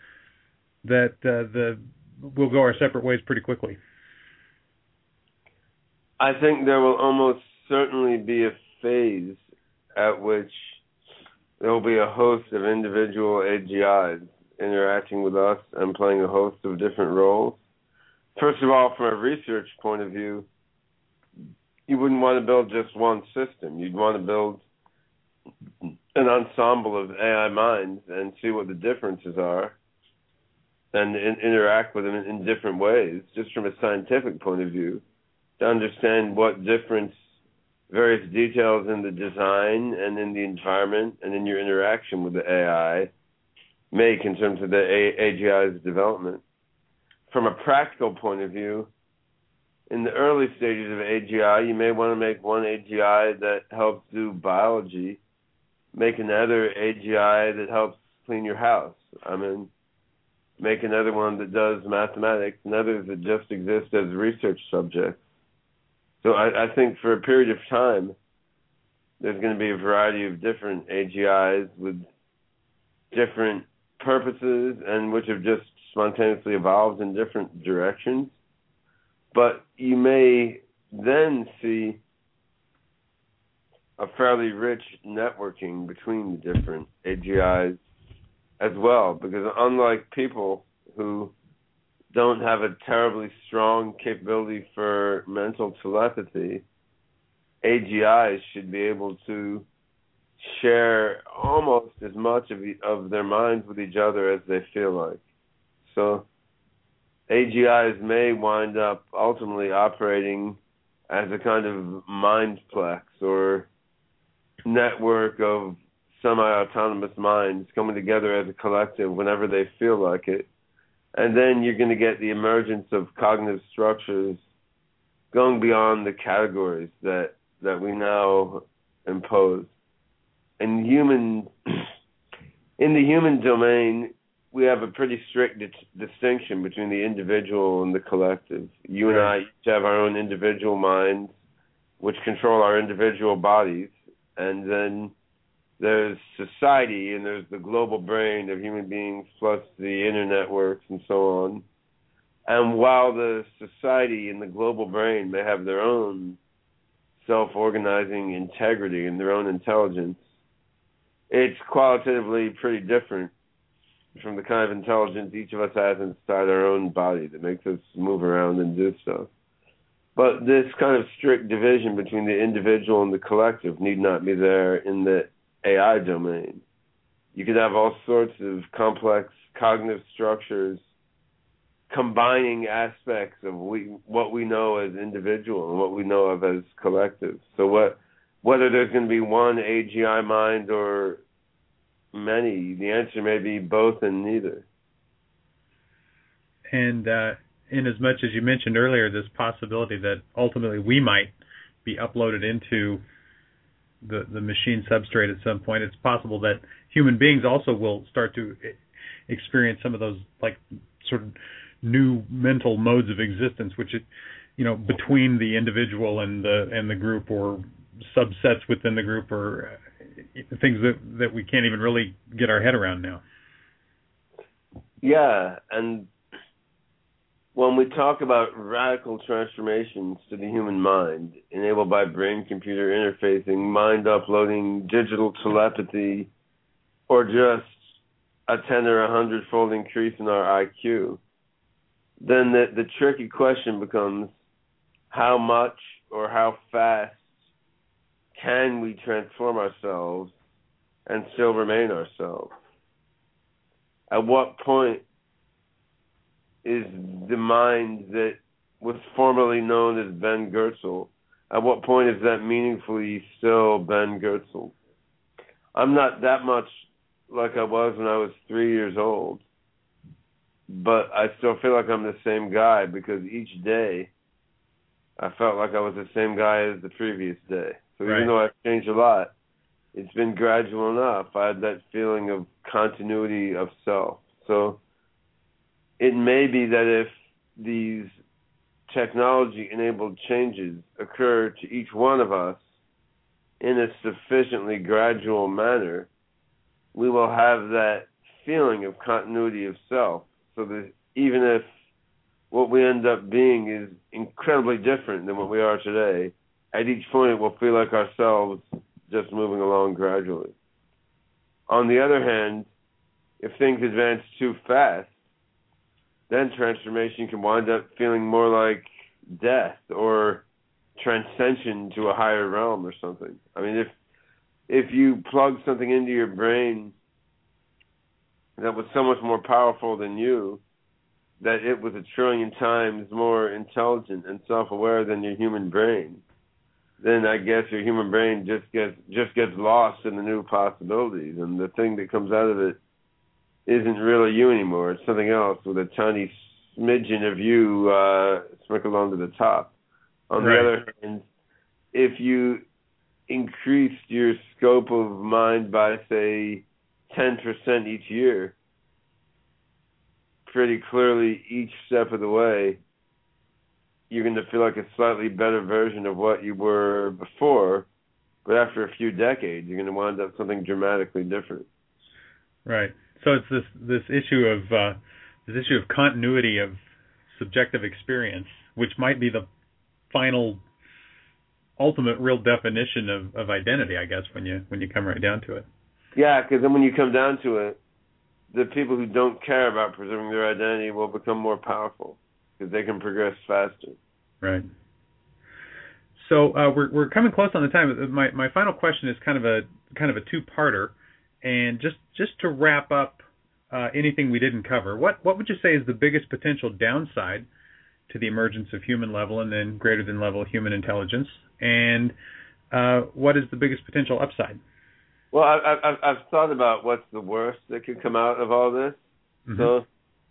we'll go our separate ways pretty quickly? I think there will almost certainly be a phase at which there will be a host of individual AGIs interacting with us and playing a host of different roles. First of all, from a research point of view, you wouldn't want to build just one system. You'd want to build an ensemble of AI minds and see what the differences are and interact with them in different ways, just from a scientific point of view, to understand what difference various details in the design and in the environment and in your interaction with the AI make in terms of the AGI's development. From a practical point of view, in the early stages of AGI, you may want to make one AGI that helps do biology, make another AGI that helps clean your house. Make another one that does mathematics, and others that just exist as research subjects. So I think for a period of time, there's going to be a variety of different AGIs with different purposes and which have just spontaneously evolved in different directions. But you may then see a fairly rich networking between the different AGIs as well, because unlike people who don't have a terribly strong capability for mental telepathy, AGIs should be able to share almost as much of their minds with each other as they feel like. So AGIs may wind up ultimately operating as a kind of mindplex or network of semi-autonomous minds coming together as a collective whenever they feel like it. And then you're going to get the emergence of cognitive structures going beyond the categories that we now impose. In the human domain, we have a pretty strict distinction between the individual and the collective. You and I each have our own individual minds, which control our individual bodies, and then there's society, and there's the global brain of human beings, plus the inner networks and so on. And while the society and the global brain may have their own self-organizing integrity and their own intelligence, it's qualitatively pretty different from the kind of intelligence each of us has inside our own body that makes us move around and do stuff. But this kind of strict division between the individual and the collective need not be there in the AI domain. You could have all sorts of complex cognitive structures combining aspects of what we know as individual and what we know of as collective. So whether there's going to be one AGI mind or many, the answer may be both and neither. And in as much as you mentioned earlier, this possibility that ultimately we might be uploaded into the machine substrate at some point, it's possible that human beings also will start to experience some of those like sort of new mental modes of existence, which between the individual and the group, or subsets within the group, or things that we can't even really get our head around now. Yeah, and when we talk about radical transformations to the human mind, enabled by brain-computer interfacing, mind uploading, digital telepathy, or just a 10 or 100-fold increase in our IQ, then the tricky question becomes how much or how fast can we transform ourselves and still remain ourselves? At what point is the mind that was formerly known as Ben Goertzel, at what point is that meaningfully still Ben Goertzel? I'm not that much like I was when I was 3 years old, but I still feel like I'm the same guy because each day I felt like I was the same guy as the previous day. So even though I've changed a lot, it's been gradual enough. I had that feeling of continuity of self. So it may be that if these technology-enabled changes occur to each one of us in a sufficiently gradual manner, we will have that feeling of continuity of self. So that even if what we end up being is incredibly different than what we are today, at each point we'll feel like ourselves just moving along gradually. On the other hand, if things advance too fast, then transformation can wind up feeling more like death or transcension to a higher realm or something. I mean, if you plug something into your brain that was so much more powerful than you, that it was 1 trillion times more intelligent and self-aware than your human brain, then I guess your human brain just gets lost in the new possibilities, and the thing that comes out of it isn't really you anymore. It's something else with a tiny smidgen of you sprinkled onto the top. On the other hand, if you increased your scope of mind by, say, 10% each year, pretty clearly each step of the way, you're going to feel like a slightly better version of what you were before, but after a few decades, you're going to wind up something dramatically different. Right. So it's this issue of continuity of subjective experience, which might be the final, ultimate, real definition of identity, I guess, when you come right down to it. Yeah, because then when you come down to it, the people who don't care about preserving their identity will become more powerful because they can progress faster. Right. So we're coming close on the time. My final question is kind of a two-parter, and just to wrap up anything we didn't cover, what would you say is the biggest potential downside to the emergence of human level and then greater than level human intelligence, and what is the biggest potential upside? Well, I've thought about what's the worst that could come out of all this. Mm-hmm. So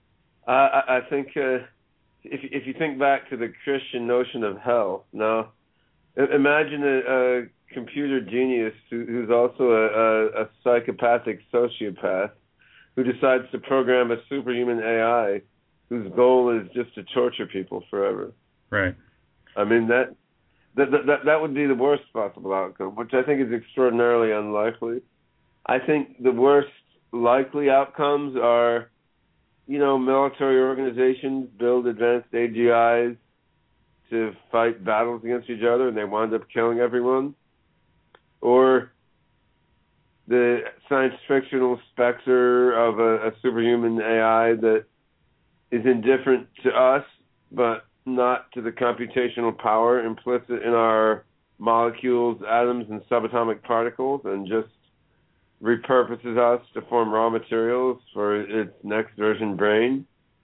I think if you think back to the Christian notion of hell, now imagine a computer genius who's also a psychopathic sociopath who decides to program a superhuman AI whose goal is just to torture people forever. Right. I mean, that would be the worst possible outcome, which I think is extraordinarily unlikely. I think the worst likely outcomes are, military organizations build advanced AGIs to fight battles against each other and they wind up killing everyone. Or the science fictional specter of a superhuman AI that is indifferent to us, but not to the computational power implicit in our molecules, atoms, and subatomic particles, and just repurposes us to form raw materials for its next version brain.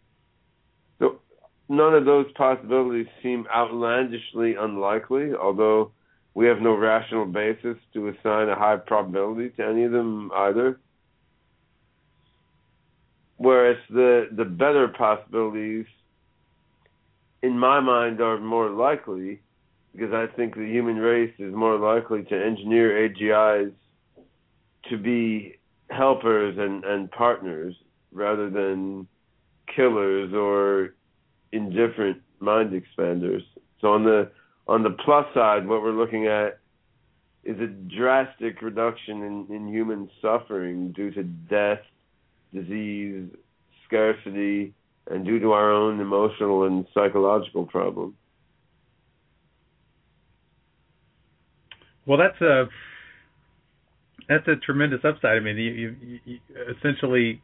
So none of those possibilities seem outlandishly unlikely, although we have no rational basis to assign a high probability to any of them either. Whereas the better possibilities, in my mind, are more likely, because I think the human race is more likely to engineer AGIs to be helpers and partners rather than killers or indifferent mind expanders. So on the plus side, what we're looking at is a drastic reduction in human suffering due to death, disease, scarcity, and due to our own emotional and psychological problems. Well, that's a tremendous upside. I mean, you essentially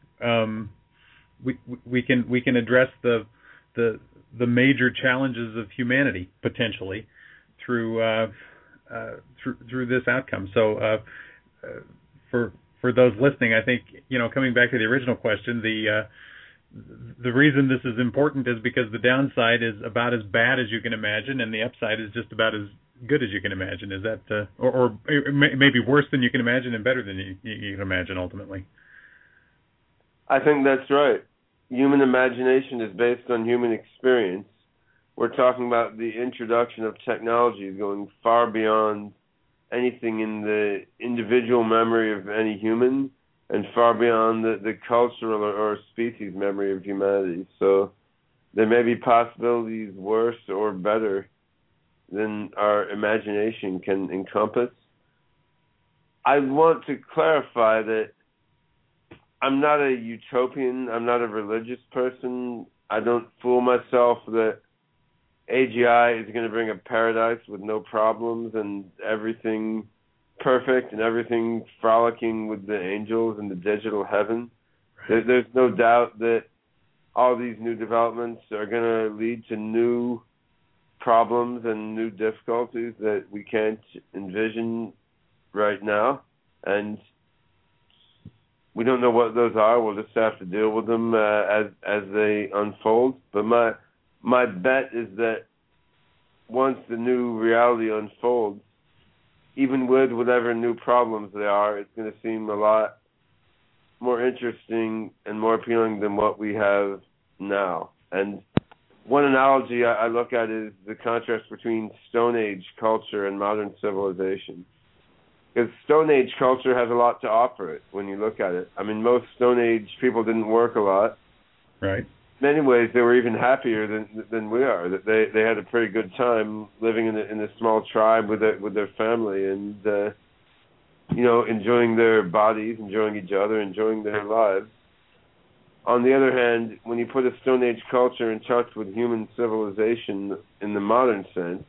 we can address the major challenges of humanity potentially through this outcome. So for those listening, I think coming back to the original question, the reason this is important is because the downside is about as bad as you can imagine, and the upside is just about as good as you can imagine. Is that, or maybe worse than you can imagine and better than you can imagine ultimately? I think that's right. human imagination is based on human experience. We're talking about the introduction of technology going far beyond anything in the individual memory of any human and far beyond the cultural or species memory of humanity. So there may be possibilities worse or better than our imagination can encompass. I want to clarify that I'm not a utopian, I'm not a religious person. I don't fool myself that AGI is going to bring a paradise with no problems and everything perfect and everything frolicking with the angels and the digital heaven. There's no doubt that all these new developments are going to lead to new problems and new difficulties that we can't envision right now. And we don't know what those are. We'll just have to deal with them as they unfold. But my bet is that once the new reality unfolds, even with whatever new problems there are, it's going to seem a lot more interesting and more appealing than what we have now. And one analogy I look at is the contrast between Stone Age culture and modern civilization. Because Stone Age culture has a lot to offer it when you look at it. I mean, most Stone Age people didn't work a lot. Right. In many ways, they were even happier than we are. That they had a pretty good time living in a small tribe with their family and enjoying their bodies, enjoying each other, enjoying their lives. On the other hand, when you put a Stone Age culture in touch with human civilization in the modern sense,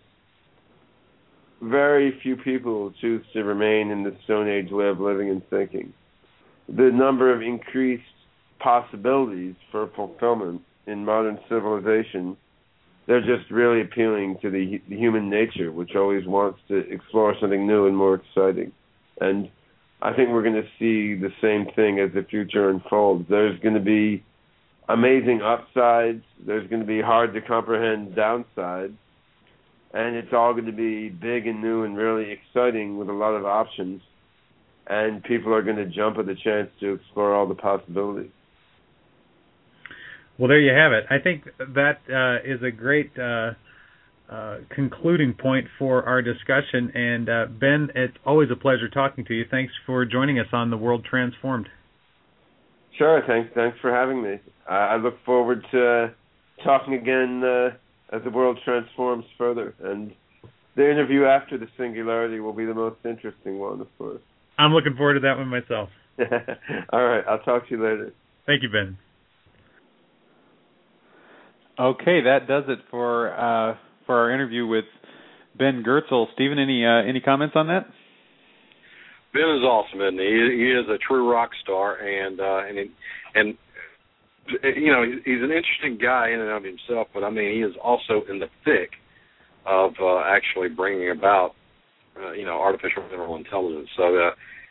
very few people choose to remain in the Stone Age way of living and thinking. The number of increased possibilities for fulfillment in modern civilization, they're just really appealing to the human nature, which always wants to explore something new and more exciting. And I think we're going to see the same thing as the future unfolds. There's going to be amazing upsides. There's going to be hard to comprehend downsides. And it's all going to be big and new and really exciting with a lot of options. And people are going to jump at the chance to explore all the possibilities. Well, there you have it. I think that is a great concluding point for our discussion. And Ben, it's always a pleasure talking to you. Thanks for joining us on The World Transformed. Sure. Thanks for having me. I look forward to talking again as the world transforms further. And the interview after the singularity will be the most interesting one, of course. I'm looking forward to that one myself. All right. I'll talk to you later. Thank you, Ben. Okay, that does it for our interview with Ben Goertzel. Stephen, any comments on that? Ben is awesome, isn't he? He is a true rock star, and he's an interesting guy in and of himself. But I mean, he is also in the thick of actually bringing about artificial mineral intelligence. So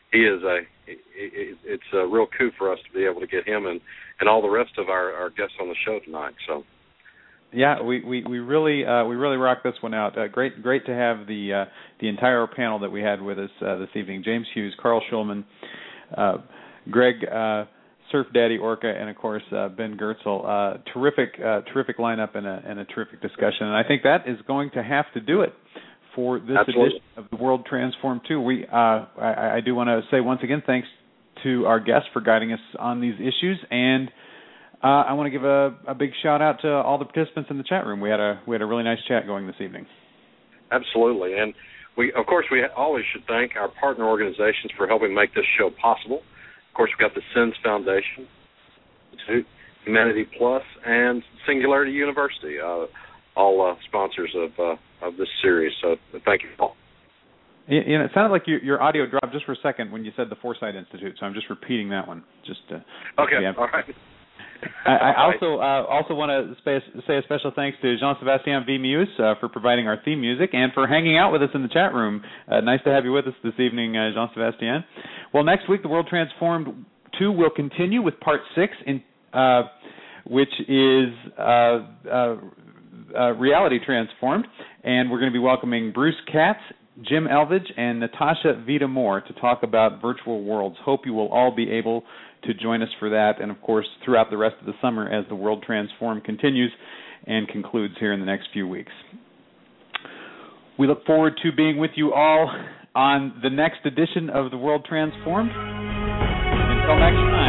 it's a real coup for us to be able to get him and all the rest of our guests on the show tonight. So. Yeah, we really rocked this one out. Great to have the entire panel that we had with us this evening: James Hughes, Carl Schulman, Greg Surf Daddy Orca, and of course Ben Goertzel. Terrific lineup and a terrific discussion. And I think that is going to have to do it for this edition of the World Transformed 2. I do want to say once again thanks to our guests for guiding us on these issues, and I want to give a big shout out to all the participants in the chat room. We had a really nice chat going this evening. Absolutely, and we always should thank our partner organizations for helping make this show possible. Of course, we've got the SENS Foundation, Humanity Plus, and Singularity University, all sponsors of this series. So thank you all. It sounded like your audio dropped just for a second when you said the Foresight Institute, so I'm just repeating that one. Okay, all right. I also want to say a special thanks to Jean-Sébastien V. Meuse for providing our theme music and for hanging out with us in the chat room. Nice to have you with us this evening, Jean-Sébastien. Well, next week, The World Transformed 2 will continue with Part 6, which is Reality Transformed, and we're going to be welcoming Bruce Katz, Jim Elvidge and Natasha Vita-Moore to talk about virtual worlds. Hope you will all be able to join us for that, and of course throughout the rest of the summer as the World Transform continues and concludes here in the next few weeks. We look forward to being with you all on the next edition of the World Transformed. Until next time.